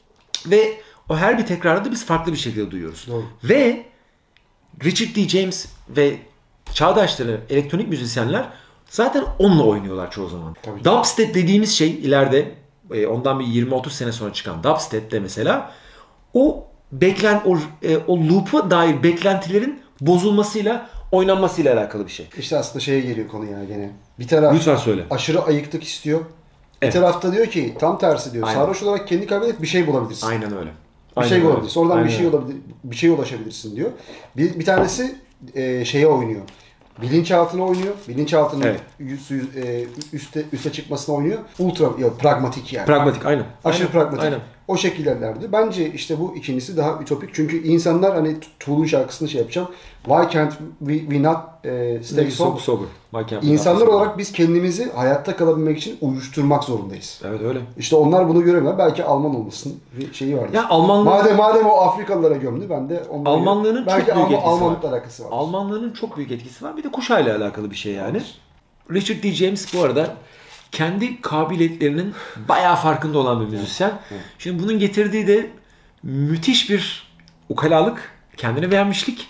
Ve o her bir tekrarı da biz farklı bir şekilde duyuyoruz. Doğru. Ve Richard D. James ve çağdaşları elektronik müzisyenler zaten onunla oynuyorlar çoğu zaman. Tabii. Dubstep dediğimiz şey ileride ondan bir yirmi otuz sene sonra çıkan dubstep'te mesela o beklen o, o loop'a dair beklentilerin bozulmasıyla oynanmasıyla alakalı bir şey. İşte aslında şeye geliyor konu ya gene. Bir taraf lütfen söyle. Aşırı ayıklık istiyor. Evet. Bir tarafta diyor ki tam tersi diyor. Aynen. Sarhoş olarak kendi kaybedip bir şey bulabilirsin. Aynen öyle. Bir Aynen şey öyle. bulabilirsin. Oradan Aynen bir şey olabilir, bir şeye ulaşabilirsin diyor. Bir, bir tanesi e, şeye oynuyor. Bilinçaltına oynuyor. Bilinçaltının evet. üst, üste, üste çıkmasına oynuyor. Ultra ya, pragmatik yani. Pragmatik aynen. Aşırı aynen. pragmatik. Aynen. O şekillerlerdi. Bence işte bu ikincisi daha ütopik. Çünkü insanlar hani Tool'un şarkısını şey yapacağım. Why can't we, we not e, stay sober? sober. İnsanlar olarak biz kendimizi hayatta kalabilmek için uyuşturmak zorundayız. Evet öyle. İşte onlar bunu göremiyor. Belki Alman olmasın bir şeyi var. Ya Almanlığı... Madem madem o Afrikalılara gömdü ben de onları Almanlığının belki çok büyük Alman, etkisi Almanlıkla var. alakası var. Almanlığının çok büyük etkisi var. Bir de kuşağıyla alakalı bir şey yani. Evet. Richard D. James bu arada kendi kabiliyetlerinin bayağı farkında olan bir müzisyen. Evet. Şimdi bunun getirdiği de müthiş bir ukalalık, kendine beğenmişlik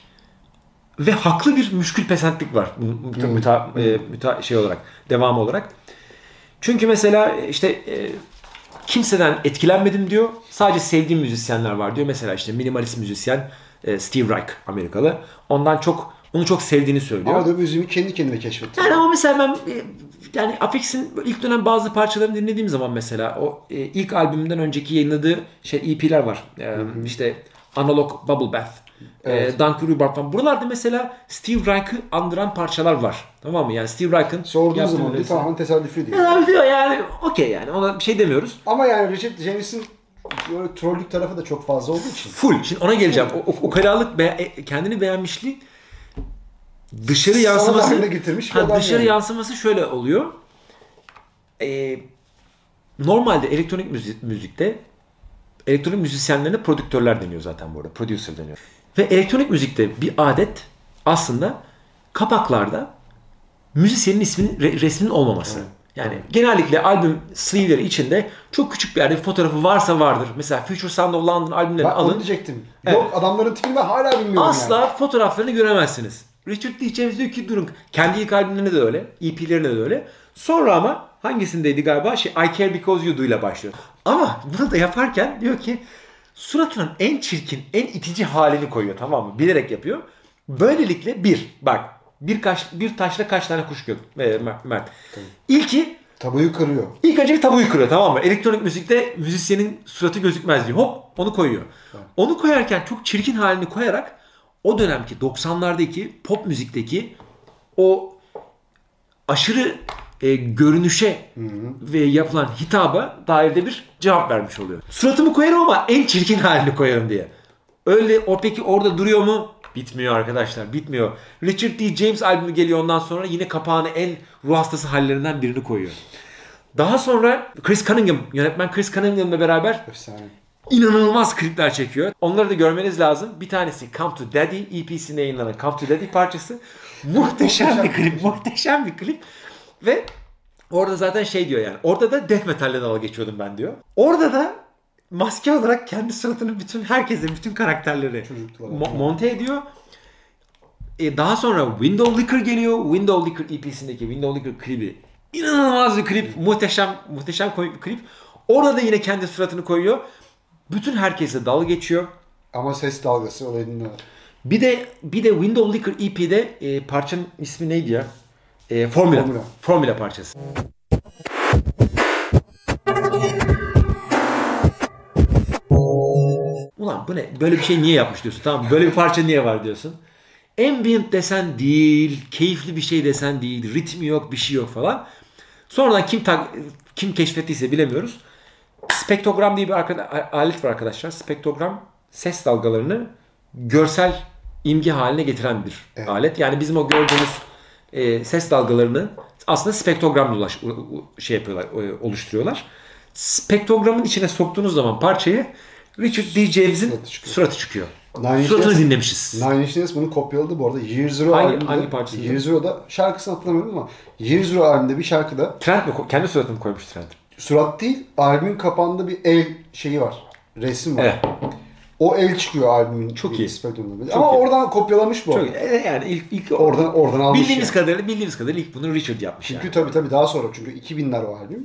ve haklı bir müşkül pesentlik var. Müta, hmm. müta, e, müta şey olarak, devam olarak. Çünkü mesela işte e, kimseden etkilenmedim diyor. Sadece sevdiğim müzisyenler var diyor. Mesela işte minimalist müzisyen e, Steve Reich Amerikalı. Ondan çok onu çok sevdiğini söylüyor. Ama da müziği kendi kendine keşfetti. Yani ama mesela ben e, yani Apex'in ilk dönem bazı parçalarını dinlediğim zaman mesela o e, ilk albümünden önceki yayınladığı şey E P'ler var. E, işte Analog Bubble Bath, evet. e, Donkey Rhubarb falan. Buralarda mesela Steve Reich'ı andıran parçalar var. Tamam mı? Yani Steve Reich'ın sorduğu zaman bir tamamen tesadüfi diyor. Yani diyor yani okey yani ona bir şey demiyoruz. Ama yani Richard James'in böyle trollük tarafı da çok fazla olduğu için. Full. Şimdi ona geleceğim. O, o, o karalık be, kendini beğenmişliği dışarı yansıması ha, dışarı yani. yansıması şöyle oluyor. Ee, normalde elektronik müzik, müzikte elektronik müzisyenlerine prodüktörler deniyor zaten bu arada. Producer deniyor. Ve elektronik müzikte bir adet aslında kapaklarda müzisyenin isminin resminin olmaması. Evet. Yani evet. genellikle albüm sleeve'leri içinde çok küçük bir yerde bir fotoğrafı varsa vardır. Mesela Future Sound of London albümlerini ben alın. Ben onu diyecektim. Evet. Yok adamların tipini ben hala bilmiyorum Asla yani. fotoğraflarını göremezsiniz. Richard D. James diyor ki durun. Kendi ilk albümlerinde de öyle. E P'lerinde de öyle. Sonra ama hangisindeydi galiba? Şey, I Care Because You Do ile başlıyor. Ama bunu da yaparken diyor ki suratının en çirkin, en itici halini koyuyor, tamam mı? Bilerek yapıyor. Böylelikle bir, bak bir, kaş, bir taşla kaç tane kuş gök e, Mert. Tabii. İlki tabuyu kırıyor. İlk önce bir tabuyu kırıyor, tamam mı? Elektronik müzikte müzisyenin suratı gözükmez diyor. Hop onu koyuyor. Evet. Onu koyarken çok çirkin halini koyarak o dönemki doksanlardaki pop müzikteki o aşırı e, görünüşe hı hı. ve yapılan hitaba dair de bir cevap vermiş oluyor. Suratımı koyarım ama en çirkin halini koyarım diye. Öyle o peki orada duruyor mu? Bitmiyor arkadaşlar, bitmiyor. Richard D. James albümü geliyor ondan sonra yine kapağına en ruh hastası hallerinden birini koyuyor. Daha sonra Chris Cunningham, yönetmen Chris Cunningham'la beraber efsane. İnanılmaz klipler çekiyor. Onları da görmeniz lazım. Bir tanesi Come to Daddy E P'sinde yayınlanan Come to Daddy parçası. Muhteşem bir klip, muhteşem bir klip. Ve orada zaten şey diyor yani. Orada da death metal'le dalga geçiyordum ben diyor. Orada da maske olarak kendi suratını bütün herkese, bütün karakterleri mo- monte ediyor. Ee, daha sonra Window Liquor geliyor. Window Liquor E P'sindeki Window Liquor klibi. İnanılmaz bir klip. Muhteşem, muhteşem komik bir klip. Orada da yine kendi suratını koyuyor. Bütün herkese dalga geçiyor. Ama ses dalgası olayında. Bir de bir de Window Liquor E P'de e, parçanın ismi neydi ya? E, Formula. Formula. Formula parçası. Ulan bu ne? Böyle bir şey niye yapmış diyorsun? Tamam, böyle bir parça niye var diyorsun? Ambient desen değil, keyifli bir şey desen değil, ritmi yok, bir şey yok falan. Sonradan kim ta- kim keşfettiyse bilemiyoruz. Spektrogram diye bir arkada- alet var arkadaşlar. Spektrogram ses dalgalarını görsel imge haline getiren bir evet. alet. Yani bizim o gördüğümüz e, ses dalgalarını aslında spektrogramla ulaş, şey yapıyorlar, oluşturuyorlar. Spektrogramın içine soktuğunuz zaman parçayı Richard D. James'in suratı çıkıyor. Nine Suratını dinlemişiz. Nine Inch Nails bunu kopyaladı bu arada. Year Zero hangi, albümünde. Hangi parçası? Year Zero'da şarkısını hatırlamıyorum ama Year Zero albümünde bir şarkıda Trent mi? Kendi suratını koymuş Trent. Surat değil, albümün kapağında bir el şeyi var. Resim var. Evet. O el çıkıyor albümün. Çok iyi. Çok ama iyi. Oradan kopyalamış bu. Çok iyi. Yani ilk, ilk oradan oradan almış. Bildiğimiz yani. kadarıyla bildiğimiz kadarıyla ilk bunu Richard yapmış. Çünkü yani. tabii tabii daha sonra çünkü iki binler o albüm.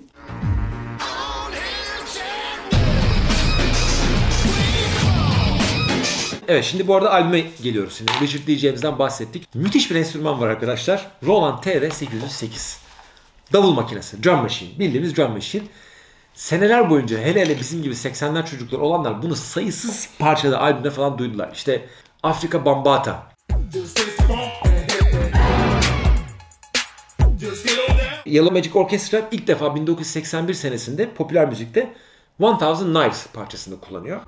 Evet, şimdi bu arada albüme geliyoruz. Şimdi Richard D. James'den bahsettik. Müthiş bir enstrüman var arkadaşlar. Roland T R sekiz yüz sekiz. Davul makinesi, drum machine. Bildiğimiz drum machine. Seneler boyunca hele hele bizim gibi seksenler çocuklar olanlar bunu sayısız parçada, albümde falan duydular. İşte Afrika Bambata. Yellow Magic Orchestra ilk defa bin dokuz yüz seksen bir senesinde popüler müzikte One Thousand Knives parçasını kullanıyor.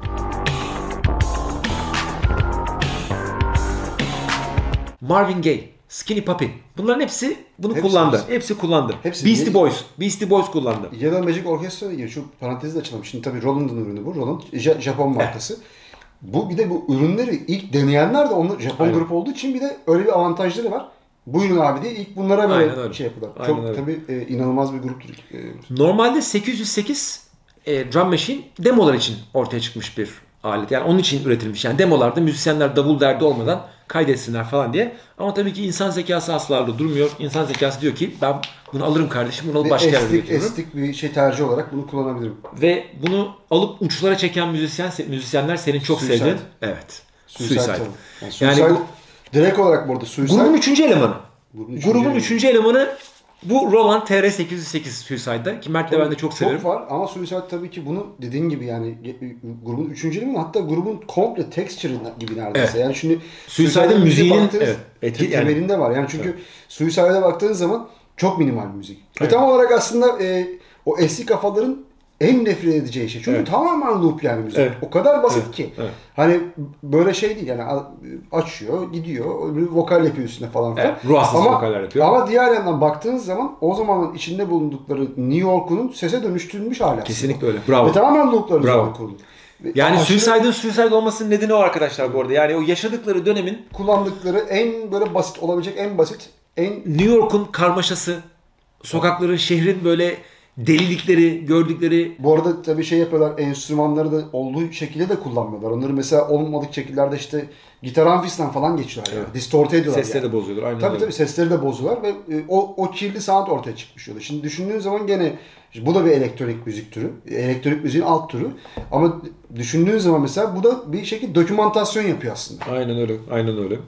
Marvin Gaye, Skinny Puppy. Bunların hepsi bunu hepsi, kullandı. Hepsi, hepsi kullandı. Hepsi Beastie değil. Boys. Beastie Boys kullandı. Yellow Magic Orchestra'ya giriyor. Şu parantezi de açalım. Şimdi tabii Roland'ın ürünü bu. Roland Japon markası. Evet. Bu bir de bu ürünleri ilk deneyenler de onlar Japon Aynen. grup olduğu için bir de öyle bir avantajları var. Buyurun abi diye ilk bunlara böyle şey yapıyorlar. Aynen Çok öyle. Tabii e, inanılmaz bir gruptur. E, Normalde sekiz yüz sekiz e, drum machine demolar için ortaya çıkmış bir alet. Yani onun için üretilmiş. Yani demolarda müzisyenler davul derdi olmadan kaydetsinler falan diye. Ama tabii ki insan zekası asla orada durmuyor. İnsan zekası diyor ki ben bunu alırım kardeşim, bunu alıp başka yerde götürürüm. Estetik bir şey tercih olarak bunu kullanabilirim. Ve bunu alıp uçlara çeken müzisyen müzisyenler senin çok Suicide. sevdiğin. Evet. Suicide. Suicide. Yani, Suicide, yani bu direkt olarak burada Suicide. Grubun üçüncü elemanı. Grubun üçüncü, grubun elemanı. üçüncü elemanı bu Roland T R sekiz yüz sekiz Suicide'da ki Mert de ben de çok severim. Çok var ama Suicide tabii ki bunu dediğin gibi yani grubun üçüncü elemanı, hatta grubun komple texture gibi neredeyse. Evet. Yani şimdi Suicide'ın müziğinin evet, etki temelinde yani. var. Yani çünkü evet. Suicide'a baktığın zaman çok minimal müzik. Evet. Ve tam olarak aslında e, o eski kafaların en nefret edeceği şey. Çünkü evet. tamamen loop yani müzik. Evet. O kadar basit evet. ki. Evet. Hani böyle şey değil yani açıyor, gidiyor, vokal yapıyor üstüne falan filan. Evet. Ruh hastası vokaller yapıyor. Ama diğer yandan baktığınız zaman o zamanın içinde bulundukları New York'un sese dönüştürülmüş hali. Kesinlikle öyle. Bravo. Ve tamamen loop'lar üzerine kurulu. Yani aşırı... Suicide'ın Suicide olmasının nedeni o arkadaşlar bu arada. Yani o yaşadıkları dönemin kullandıkları en böyle basit olabilecek en basit en New York'un karmaşası, sokakların, şehrin böyle delilikleri, gördükleri... Bu arada tabii şey yapıyorlar, enstrümanları da olduğu şekilde de kullanmıyorlar. Onları mesela olmadık şekillerde işte gitar amfisinden falan geçiyorlar. Evet. Yani. Distort ediyorlar. Sesleri yani. de bozuyorlar. Aynen tabii öyle. tabii sesleri de bozuyorlar ve o, o kirli sound ortaya çıkmış oluyor. Şimdi düşündüğün zaman gene bu da bir elektronik müzik türü. Elektronik müziğin alt türü. Ama düşündüğün zaman mesela bu da bir şekilde dokümantasyon yapıyor aslında. Aynen öyle. Aynen öyle.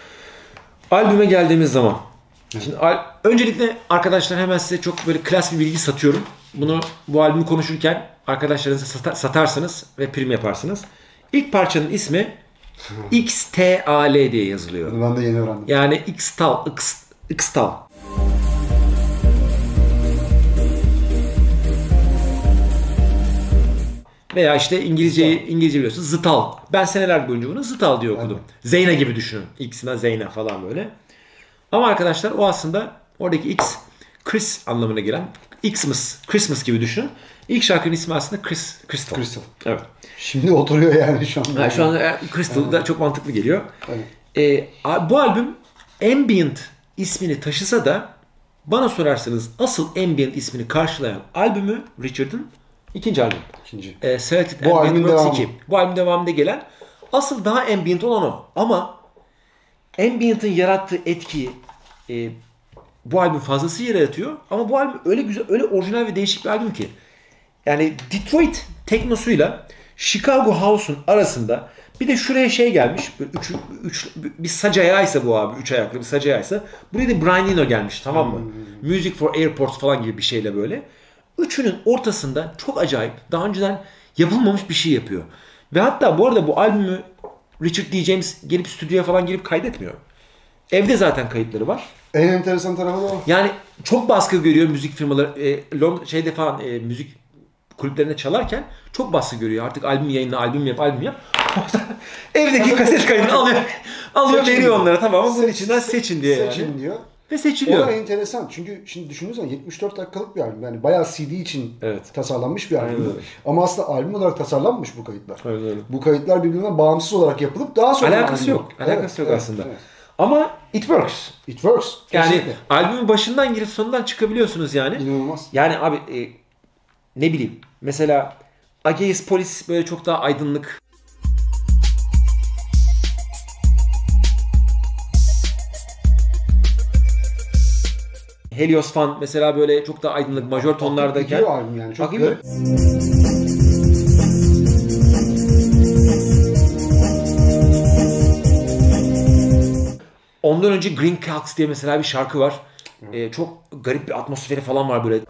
Albüme geldiğimiz zaman şimdi al- öncelikle arkadaşlar hemen size çok böyle klas bir bilgi satıyorum. Bunu bu albümü konuşurken arkadaşlarınıza sata- satarsınız ve prim yaparsınız. İlk parçanın ismi X T A L diye yazılıyor. Bunu ben de yeni öğrendim. Yani Xtal, X, Xtal. Veya işte İngilizceyi İngilizce biliyorsun Zıtal. Ben seneler boyunca bunu Zıtal diye okudum. Evet. Zeyna gibi düşünün. X'ine Zeyna falan böyle. Ama arkadaşlar o aslında oradaki X Chris anlamına gelen Xmas, Christmas gibi düşünün. İlk şarkının ismi aslında Chris, Crystal. Crystal. Evet. Şimdi oturuyor yani şu an. Yani şu an Crystal evet. da çok mantıklı geliyor. Evet. Ee, bu albüm Ambient ismini taşısa da bana sorarsanız asıl Ambient ismini karşılayan albümü Richard'ın ikinci albüm. İkinci. Ee, Selected bu albümün devamı. iki. Bu albüm devamında gelen asıl daha Ambient olan o. Ama Ambient'ın yarattığı etkiyi e, bu albüm fazlasıyla yaratıyor. Ama bu albüm öyle güzel, öyle orijinal ve değişik bir albüm ki. Yani Detroit teknosuyla Chicago House'un arasında bir de şuraya şey gelmiş. Üç, üç, bir sac ayağıysa bu abi. Üç ayaklı bir sac ayağıysa. Buraya da Brian Eno gelmiş, tamam mı? Hmm. Music for Airports falan gibi bir şeyle böyle. Üçünün ortasında çok acayip, daha önceden yapılmamış bir şey yapıyor. Ve hatta bu arada bu albümü Richard D. James gelip stüdyoya falan gelip kaydetmiyor. Evde zaten kayıtları var. En enteresan tarafı da o. Yani çok baskı görüyor müzik firmaları. E, Londra şeyde falan e, müzik kulüplerinde çalarken çok baskı görüyor. Artık albüm yayınla, albüm yap, albüm yap. Evdeki kaset kaydını alıyor. Alıyor Seçin veriyor diyor. onlara, tamam mı? Bunun Seç- içinden seçin diye Seçin yani. diyor. Ve O seçiliyor. da enteresan. Çünkü şimdi düşündüğünüz zaman yetmiş dört dakikalık bir albüm. Yani bayağı C D için Evet. tasarlanmış bir Aynen albüm. öyle. Ama aslında albüm olarak tasarlanmış bu kayıtlar. Aynen öyle. Bu kayıtlar birbirinden bağımsız olarak yapılıp daha sonra Alakası albüm- yok. Alakası Evet, yok evet, aslında. evet. Ama it works. It works. Yani Kesinlikle. albümün başından girip sonundan çıkabiliyorsunuz yani. İnanılmaz. Yani abi e, ne bileyim mesela Ageis Polis böyle çok daha aydınlık. Helios Fan mesela böyle çok daha aydınlık majör tonlardayken. Gidiyor albüm yani. Çok Akıyor. garip. Ondan önce Green Calcs diye mesela bir şarkı var. Ee, çok garip bir atmosferi falan var böyle.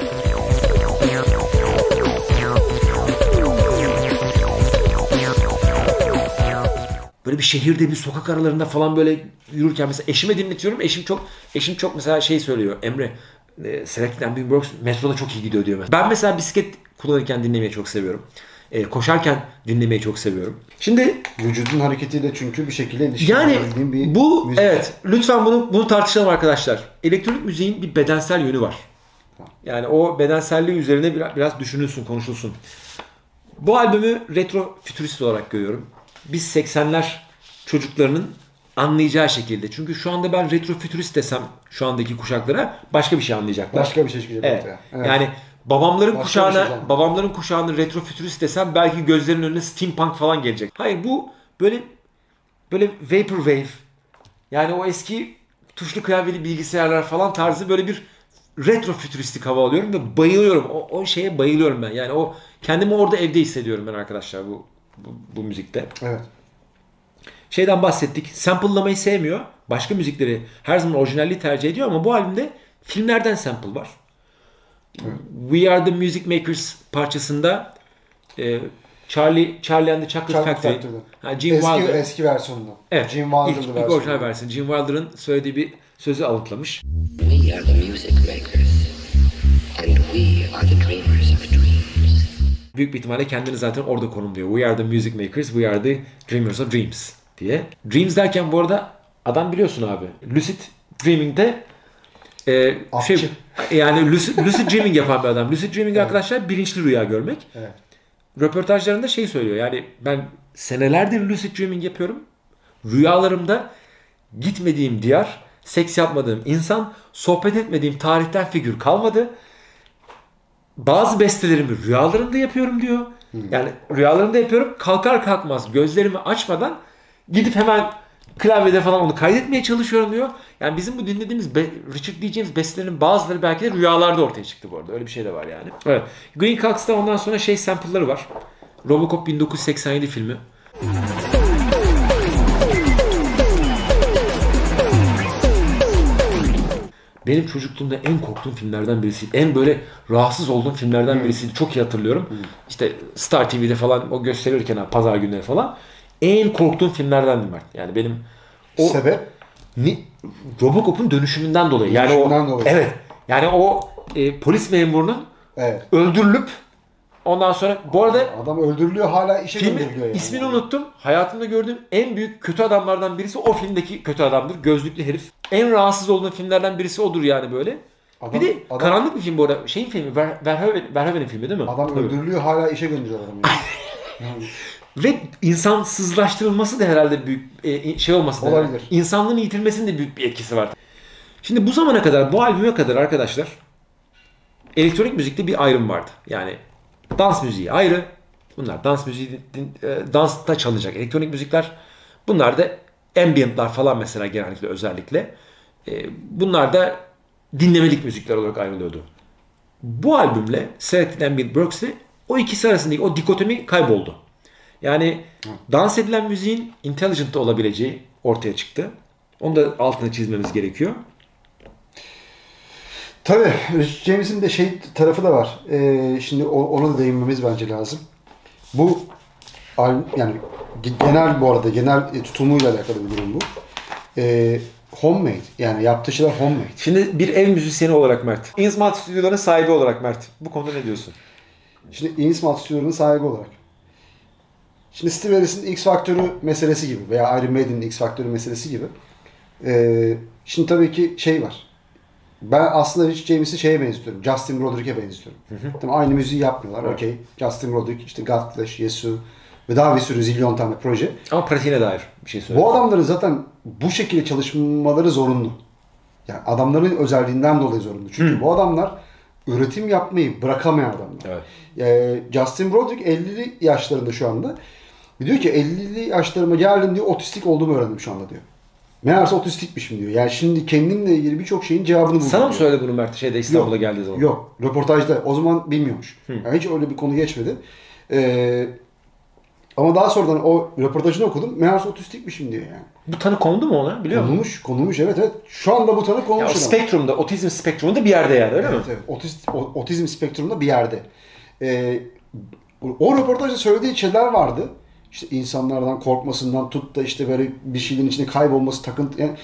Böyle bir şehirde bir sokak aralarında falan böyle yürürken mesela eşime dinletiyorum. Eşim çok eşim çok mesela şey söylüyor. Emre e, Selected Ambient Works metroda çok iyi gidiyor diyor. Ben mesela bisiklet kullanırken dinlemeyi çok seviyorum. E, koşarken dinlemeyi çok seviyorum. Şimdi Vücudun hareketiyle çünkü bir şekilde yani ilişkilendirildiğin bir bu müzik. evet lütfen bunu bunu tartışalım arkadaşlar. Elektronik müziğin bir bedensel yönü var. Yani o bedenselliği üzerine biraz, biraz düşünülsün, konuşulsun. Bu albümü retro fütürist olarak görüyorum. Biz seksenler çocuklarının anlayacağı şekilde. Çünkü şu anda ben retro fütürist desem şu andaki kuşaklara başka bir şey anlayacaklar. Başka bir şey çıkacak Evet. ortaya. Evet. Yani babamların Başka bir kuşağına, şey zaten. babamların kuşağını retro fütürist desem belki gözlerinin önüne steampunk falan gelecek. Hayır bu böyle böyle vaporwave. Yani o eski tuşlu klavyeli bilgisayarlar falan tarzı böyle bir retro fütüristik hava alıyorum ve bayılıyorum. O, o şeye bayılıyorum ben. Yani o kendimi orada evde hissediyorum ben arkadaşlar bu bu, bu müzikte. Evet. Şeyden bahsettik. Sample'lamayı sevmiyor. Başka müzikleri her zaman orijinalliği tercih ediyor ama bu albümde filmlerden sample var. Evet. We Are The Music Makers parçasında e, Charlie Charlie and the Chocolate Chocolate Factory. Factory'den. Ha, Gene Eski, Wilder. eski versiyonunda. Evet. Gene Wilder'lı ilk, ilk versiyonu. orijinal versiyon. Gene Wilder'ın söylediği bir sözü alıntılamış. We are the music makers, and we are the dreamers of dreams. Büyük bir ihtimalle kendini zaten orada konumluyor. We are the music makers, we are the dreamers of dreams diye. Dreams derken bu arada adam biliyorsun abi. Lucid Dreaming'de e, Akçı. şey yani lucid, lucid Dreaming yapan bir adam. Lucid Dreaming arkadaşlar bilinçli rüya görmek. Evet. Röportajlarında şey söylüyor. Yani ben senelerdir lucid dreaming yapıyorum. Rüyalarımda gitmediğim diyar, seks yapmadığım insan, sohbet etmediğim tarihten figür kalmadı. Bazı bestelerimi rüyalarımda yapıyorum diyor. Yani rüyalarımda yapıyorum. Kalkar kalkmaz gözlerimi açmadan gidip hemen klavyede falan onu kaydetmeye çalışıyorum diyor. Yani bizim bu dinlediğimiz Be- Richard D. James bestelerin bazıları belki de rüyalarda ortaya çıktı bu arada. Öyle bir şey de var yani. Evet. Green Calcs'ta ondan sonra şey sample'ları var. Robocop bin dokuz yüz seksen yedi filmi. Benim çocukluğumda en korktuğum filmlerden birisiydi. En böyle rahatsız olduğum filmlerden birisiydi. Çok iyi hatırlıyorum. İşte Star T V'de falan o gösterirken ha, pazar günleri falan. En korktuğum filmlerden Mert. Yani benim o Sebep? ni, Robocop'un dönüşümünden dolayı. Yani Dönüşümünden o dolayı. evet. Yani o e, polis memurunun Evet. öldürülüp ondan sonra bu arada Adam öldürülüyor hala işe filmin gönderiliyor yani. ismini unuttum. Hayatımda gördüğüm en büyük kötü adamlardan birisi o filmdeki kötü adamdır. Gözlüklü herif. En rahatsız olduğum filmlerden birisi odur yani böyle. Adam- bir de adam- karanlık bir film bu arada. Şeyin filmi, Ver, Verhoeven, Verhoeven'in filmi değil mi? Adam Tabii. öldürülüyor hala işe gönderiyor adamı. Yani. Yani Ve insansızlaştırılması da herhalde büyük e, şey olması da Olabilir. herhalde. İnsanlığın yitirmesinin de büyük bir etkisi var. Şimdi bu zamana kadar, bu albüme kadar arkadaşlar elektronik müzikte bir ayrım vardı. Yani dans müziği ayrı. Bunlar dans müziği, din- e, dansta çalınacak elektronik müzikler. Bunlar da ambientlar falan mesela genellikle özellikle. E, bunlar da dinlemelik müzikler olarak ayrılıyordu. Bu albümle Selected Ambient Works'te o ikisi arasındaki o dikotomi kayboldu. Yani dans edilen müziğin intelligent de olabileceği ortaya çıktı. Onu da altını çizmemiz gerekiyor. Tabii Richard James'in de şey tarafı da var. Ee, şimdi o- ona da değinmemiz bence lazım. Bu albüm yani ge- genel bu arada genel e, tutumuyla alakalı bir durum bu. Ee, homemade yani yaptığı şeyler homemade. Şimdi bir ev müzisyeni olarak Mert, Innsmouth stüdyolarının sahibi olarak Mert, bu konuda ne diyorsun? Şimdi Innsmouth stüdyolarının sahibi olarak. Şimdi Steve Harris'in X Faktörü meselesi gibi veya Iron Maiden'in X Faktörü meselesi gibi. Ee, şimdi tabii ki şey var. Ben aslında Rich James'i şeye benzetiyorum. Justin Roderick'e benzetiyorum. Hı hı. Tamam, aynı müziği yapmıyorlar. Evet. Okey. Justin Roderick, işte Godflesh, Yesu ve daha bir sürü zilyon tane proje. Ama pratiğine dair bir şey söyleyeyim. Bu adamların zaten bu şekilde çalışmaları zorunlu. Yani adamların özelliğinden dolayı zorunlu. Çünkü hı. bu adamlar üretim yapmayı bırakamayan adamlar. Evet. Ee, Justin Roderick ellili yaşlarında şu anda. Diyor ki ellili yaşlarıma geldim diyor, otistik olduğumu öğrendim şu anda diyor. Meğerse otistikmişim diyor. Yani şimdi kendimle ilgili birçok şeyin cevabını buldum. Sana mı söyledi bunu Mert şeyde İstanbul'a geldiği zaman? Yok. Röportajda. O zaman bilmiyormuş. Yani hiç öyle bir konu geçmedi. Ee, ama daha sonradan o röportajını okudum. Meğerse otistikmişim diyor yani. Bu tanı kondu mu ona? Biliyor musun? Konulmuş. Konulmuş evet evet. Şu anda bu tanı konulmuş. Ya o spektrumda, otizm spektrumunda bir yerde yani öyle evet, mi? Evet. Otist, o, otizm spektrumunda bir yerde. Ee, o röportajda söylediği şeyler vardı. İşte insanlardan korkmasından tut da işte böyle bir şeylerin içinde kaybolması, takıntı. Yani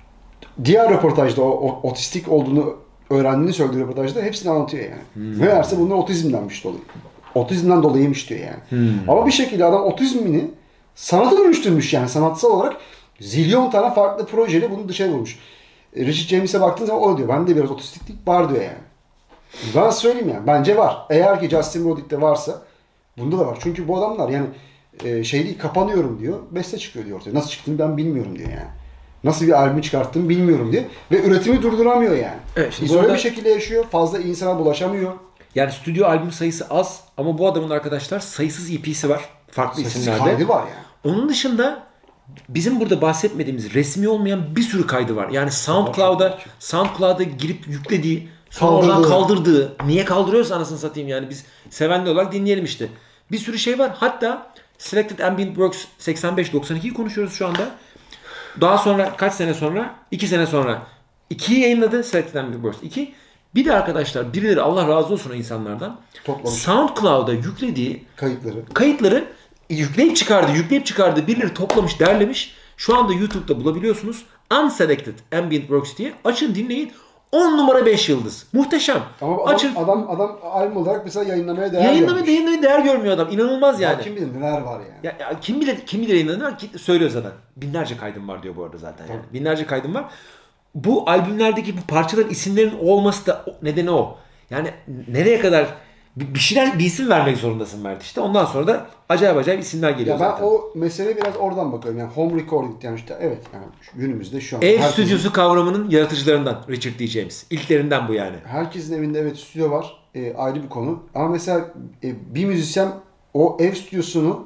diğer röportajda o, o otistik olduğunu öğrendiğini söylediği röportajda hepsini anlatıyor yani. Hmm. Meğerse bunlar otizmdenmiş dolayı. Otizmden dolayıymış diyor yani. Hmm. Ama bir şekilde adam otizmini sanata dönüştürmüş yani sanatsal olarak zilyon tane farklı projeyle bunu dışarı vurmuş. Richard James'e baktığın zaman o diyor. Bende biraz otistiklik var diyor yani. Ben söyleyeyim yani. Bence var. Eğer ki Justin Roderick'te varsa bunda da var. Çünkü bu adamlar yani e, şey değil, kapanıyorum diyor. Beste çıkıyor diyor ortaya. Nasıl çıktığını ben bilmiyorum diyor yani. Nasıl bir albüm çıkarttığımı bilmiyorum diye. Ve üretimi durduramıyor yani. Evet, İzole arada... bir şekilde yaşıyor. Fazla insana bulaşamıyor. Yani stüdyo albüm sayısı az ama bu adamın arkadaşlar sayısız E P'si var. Farklı sayısız isimlerde. Kaydı var yani. Onun dışında bizim burada bahsetmediğimiz resmi olmayan bir sürü kaydı var. Yani SoundCloud'a SoundCloud'a girip yüklediği, sonra oradan kaldırdığı. Niye kaldırıyorsa anasını satayım yani biz sevenli olarak dinleyelim işte. Bir sürü şey var. Hatta Selected Ambient Works seksen beş doksan ikiyi konuşuyoruz şu anda. Daha sonra kaç sene sonra? iki sene sonra ikiyi yayınladı Selected Ambient Works iki. Bir de arkadaşlar birileri Allah razı olsun o insanlardan toplamış. SoundCloud'a yüklediği kayıtları kayıtları yükleyip çıkardı, yükleyip çıkardı. Birileri toplamış, derlemiş. Şu anda YouTube'da bulabiliyorsunuz. Unselected Ambient Works diye. Açın, dinleyin. on numara beş yıldız. Muhteşem. Ama adam, Açın. adam adam albüm olarak mesela yayınlamaya değer Yayınlamaya yayınlamaya değer görmüyor adam. İnanılmaz yani. Ya kim bilir neler var yani. Ya, ya kim bilir kim bilir yayınlanıyor ki söylüyor zaten. Binlerce kaydım var diyor bu arada zaten yani. Binlerce kaydım var. Bu albümlerdeki bu parçaların isimlerinin olması da nedeni o. Yani nereye kadar bir şeyler bir isim vermek zorundasın Mert işte. Ondan sonra da acayip acayip isimler geliyor ya ben zaten. Ben o meseleye biraz oradan bakıyorum. Yani home recording yani işte evet yani günümüzde şu an. Ev herkesin, stüdyosu kavramının yaratıcılarından Richard D. James. İlklerinden bu yani. Herkesin evinde evet stüdyo var. E, ayrı bir konu. Ama mesela e, bir müzisyen o ev stüdyosunu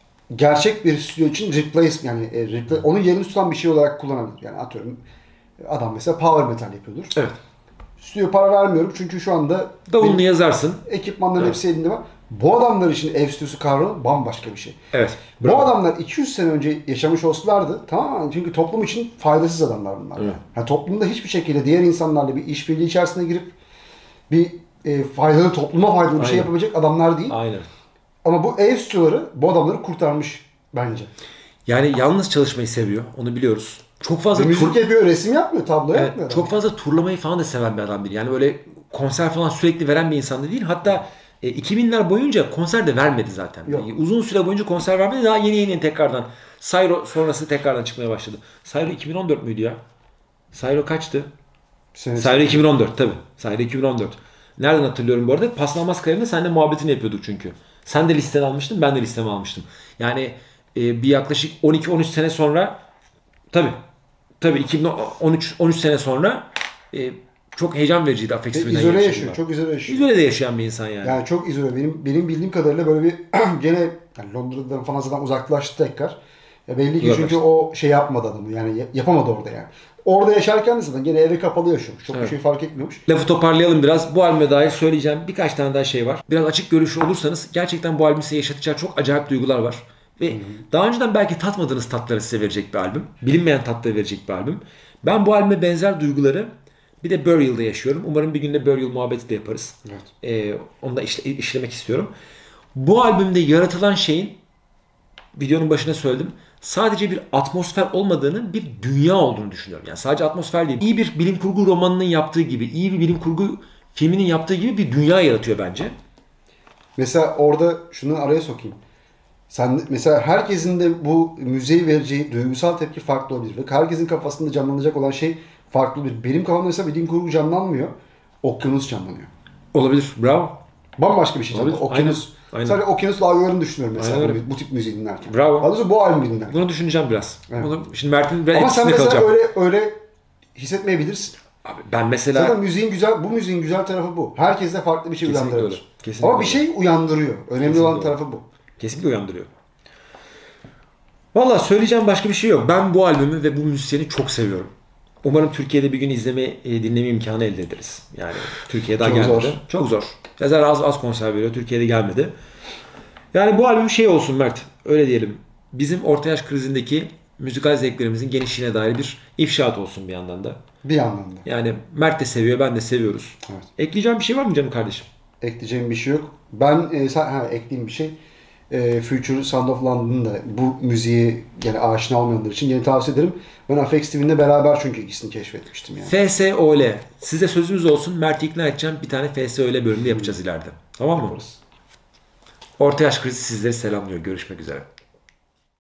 gerçek bir stüdyo için replace yani e, replace, onun yerini tutan bir şey olarak kullanabilir. Yani atıyorum adam mesela power metal yapıyordur. Evet. Stüdyo para vermiyorum çünkü şu anda davulunu yazarsın. Ekipmanların evet. hepsi elinde var. Bu adamlar için ev stüdyosu kavramı bambaşka bir şey. Evet. Bravo. Bu adamlar iki yüz sene önce yaşamış olsalardı tamam mı? Çünkü toplum için faydasız adamlar bunlar. Evet. Yani toplumda hiçbir şekilde diğer insanlarla bir işbirliği içerisine girip bir e, faydalı topluma faydalı bir Aynen. şey yapabilecek adamlar değil. Aynen. Ama bu ev stüdyoları bu adamları kurtarmış bence. Yani yalnız çalışmayı seviyor. Onu biliyoruz. Çok fazla müzik tur... yapıyor, resim yapmıyor, tablo evet, yapmıyor. Çok fazla turlamayı falan da seven bir adam değil. Yani öyle konser falan sürekli veren bir insan da değil. Hatta e, iki binler boyunca konser de vermedi zaten. E, uzun süre boyunca konser vermedi. Daha yeni yeni tekrardan Sayro sonrası tekrardan çıkmaya başladı. Sayro iki bin on dört müydü ya? Sayro kaçtı? Senesi. Sayro iki bin on dört tabii. Sayro iki bin on dört. Nereden hatırlıyorum bu arada? Paslanmaz kararında seninle muhabbetini yapıyorduk çünkü. Sen de listeni almıştın, ben de listemi almıştım. Yani e, bir yaklaşık on iki on üç sene sonra tabii Tabii iki bin on üç on üç sene sonra e, çok heyecan vericiydi Aphex Twin'den. İzole yaşıyor. Çok izole yaşıyor. İzole de yaşayan bir insan yani. Yani çok izole. Benim benim bildiğim kadarıyla böyle bir gene yani Londra'dan falan zaten uzaklaştı tekrar. Ya belli ki çünkü o şey yapmadı adamı. Yani yapamadı orada yani. Orada yaşarken de zaten gene eve kapalı yaşıyormuş. Çok evet. bir şey fark etmiyormuş. Lafı toparlayalım biraz. Bu albüme dair söyleyeceğim birkaç tane daha şey var. Biraz açık görüşlü olursanız gerçekten bu albüm size yaşatacağı çok acayip duygular var. Ve Hı-hı. daha önceden belki tatmadığınız tatları size verecek bir albüm. Bilinmeyen tatları verecek bir albüm. Ben bu albüme benzer duyguları bir de Burial'da yaşıyorum. Umarım bir gün de Burial muhabbeti de yaparız. Evet. Ee, onu da işle, işlemek istiyorum. Bu albümde yaratılan şeyin videonun başına söyledim. Sadece bir atmosfer olmadığını, bir dünya olduğunu düşünüyorum. Yani sadece atmosfer değil. İyi bir bilim kurgu romanının yaptığı gibi, iyi bir bilim kurgu filminin yaptığı gibi bir dünya yaratıyor bence. Mesela orada şunu araya sokayım. Sen mesela herkesin de bu müziğe vereceği duygusal tepki farklı olabilir. Ve herkesin kafasında canlanacak olan şey farklı olabilir. Benim kafamda mesela bilim kurgu canlanmıyor. Okyanus canlanıyor. Olabilir. Bravo. Bambaşka bir şey Olabilir. canlanıyor. Okyanus. Aynen. Sadece okyanus dalgalarını düşünüyorum mesela Aynen bu, öyle. bu tip müziği dinlerken. Bravo. Daha doğrusu bu albümü dinlerken. Bunu düşüneceğim biraz. Evet. Bunu, şimdi Mert'in ben Ama sen etkisinde mesela kalacağım. öyle öyle hissetmeyebilirsin. Abi ben mesela... Zaten müziğin güzel, bu müziğin güzel tarafı bu. Herkes de farklı bir şey Kesinlikle uyandırır. öyle. Kesinlikle Ama bir öyle. şey uyandırıyor. Önemli Kesinlikle olan öyle. tarafı bu. Kesinlikle uyandırıyor. Valla söyleyeceğim başka bir şey yok. Ben bu albümü ve bu müzisyeni çok seviyorum. Umarım Türkiye'de bir gün izleme, e, dinleme imkanı elde ederiz. Yani Türkiye'ye daha Çok gelmedi. zor. Çok zor. Sezer az az konser veriyor. Türkiye'de gelmedi. Yani bu albüm şey olsun Mert. Öyle diyelim. Bizim orta yaş krizindeki müzikal zevklerimizin genişliğine dair bir ifşaat olsun bir yandan da. Bir yandan da. Yani Mert de seviyor, ben de seviyoruz. Evet. Ekleyeceğim bir şey var mı canım kardeşim? Ekleyeceğim bir şey yok. Ben e, sa- ha, ekleyeyim bir şey. E, Future Sound of London'ın da bu müziği yani aşina olmayanlar için yeni tavsiye ederim. Ben Afex T V'nde beraber çünkü ikisini keşfetmiştim yani. F S O L. Size sözümüz olsun. Mert'i ikna edeceğim. Bir tane F S O L bölümünde yapacağız ileride. Tamam mı? Yaparız. Orta yaş krizi sizleri selamlıyor. Görüşmek üzere.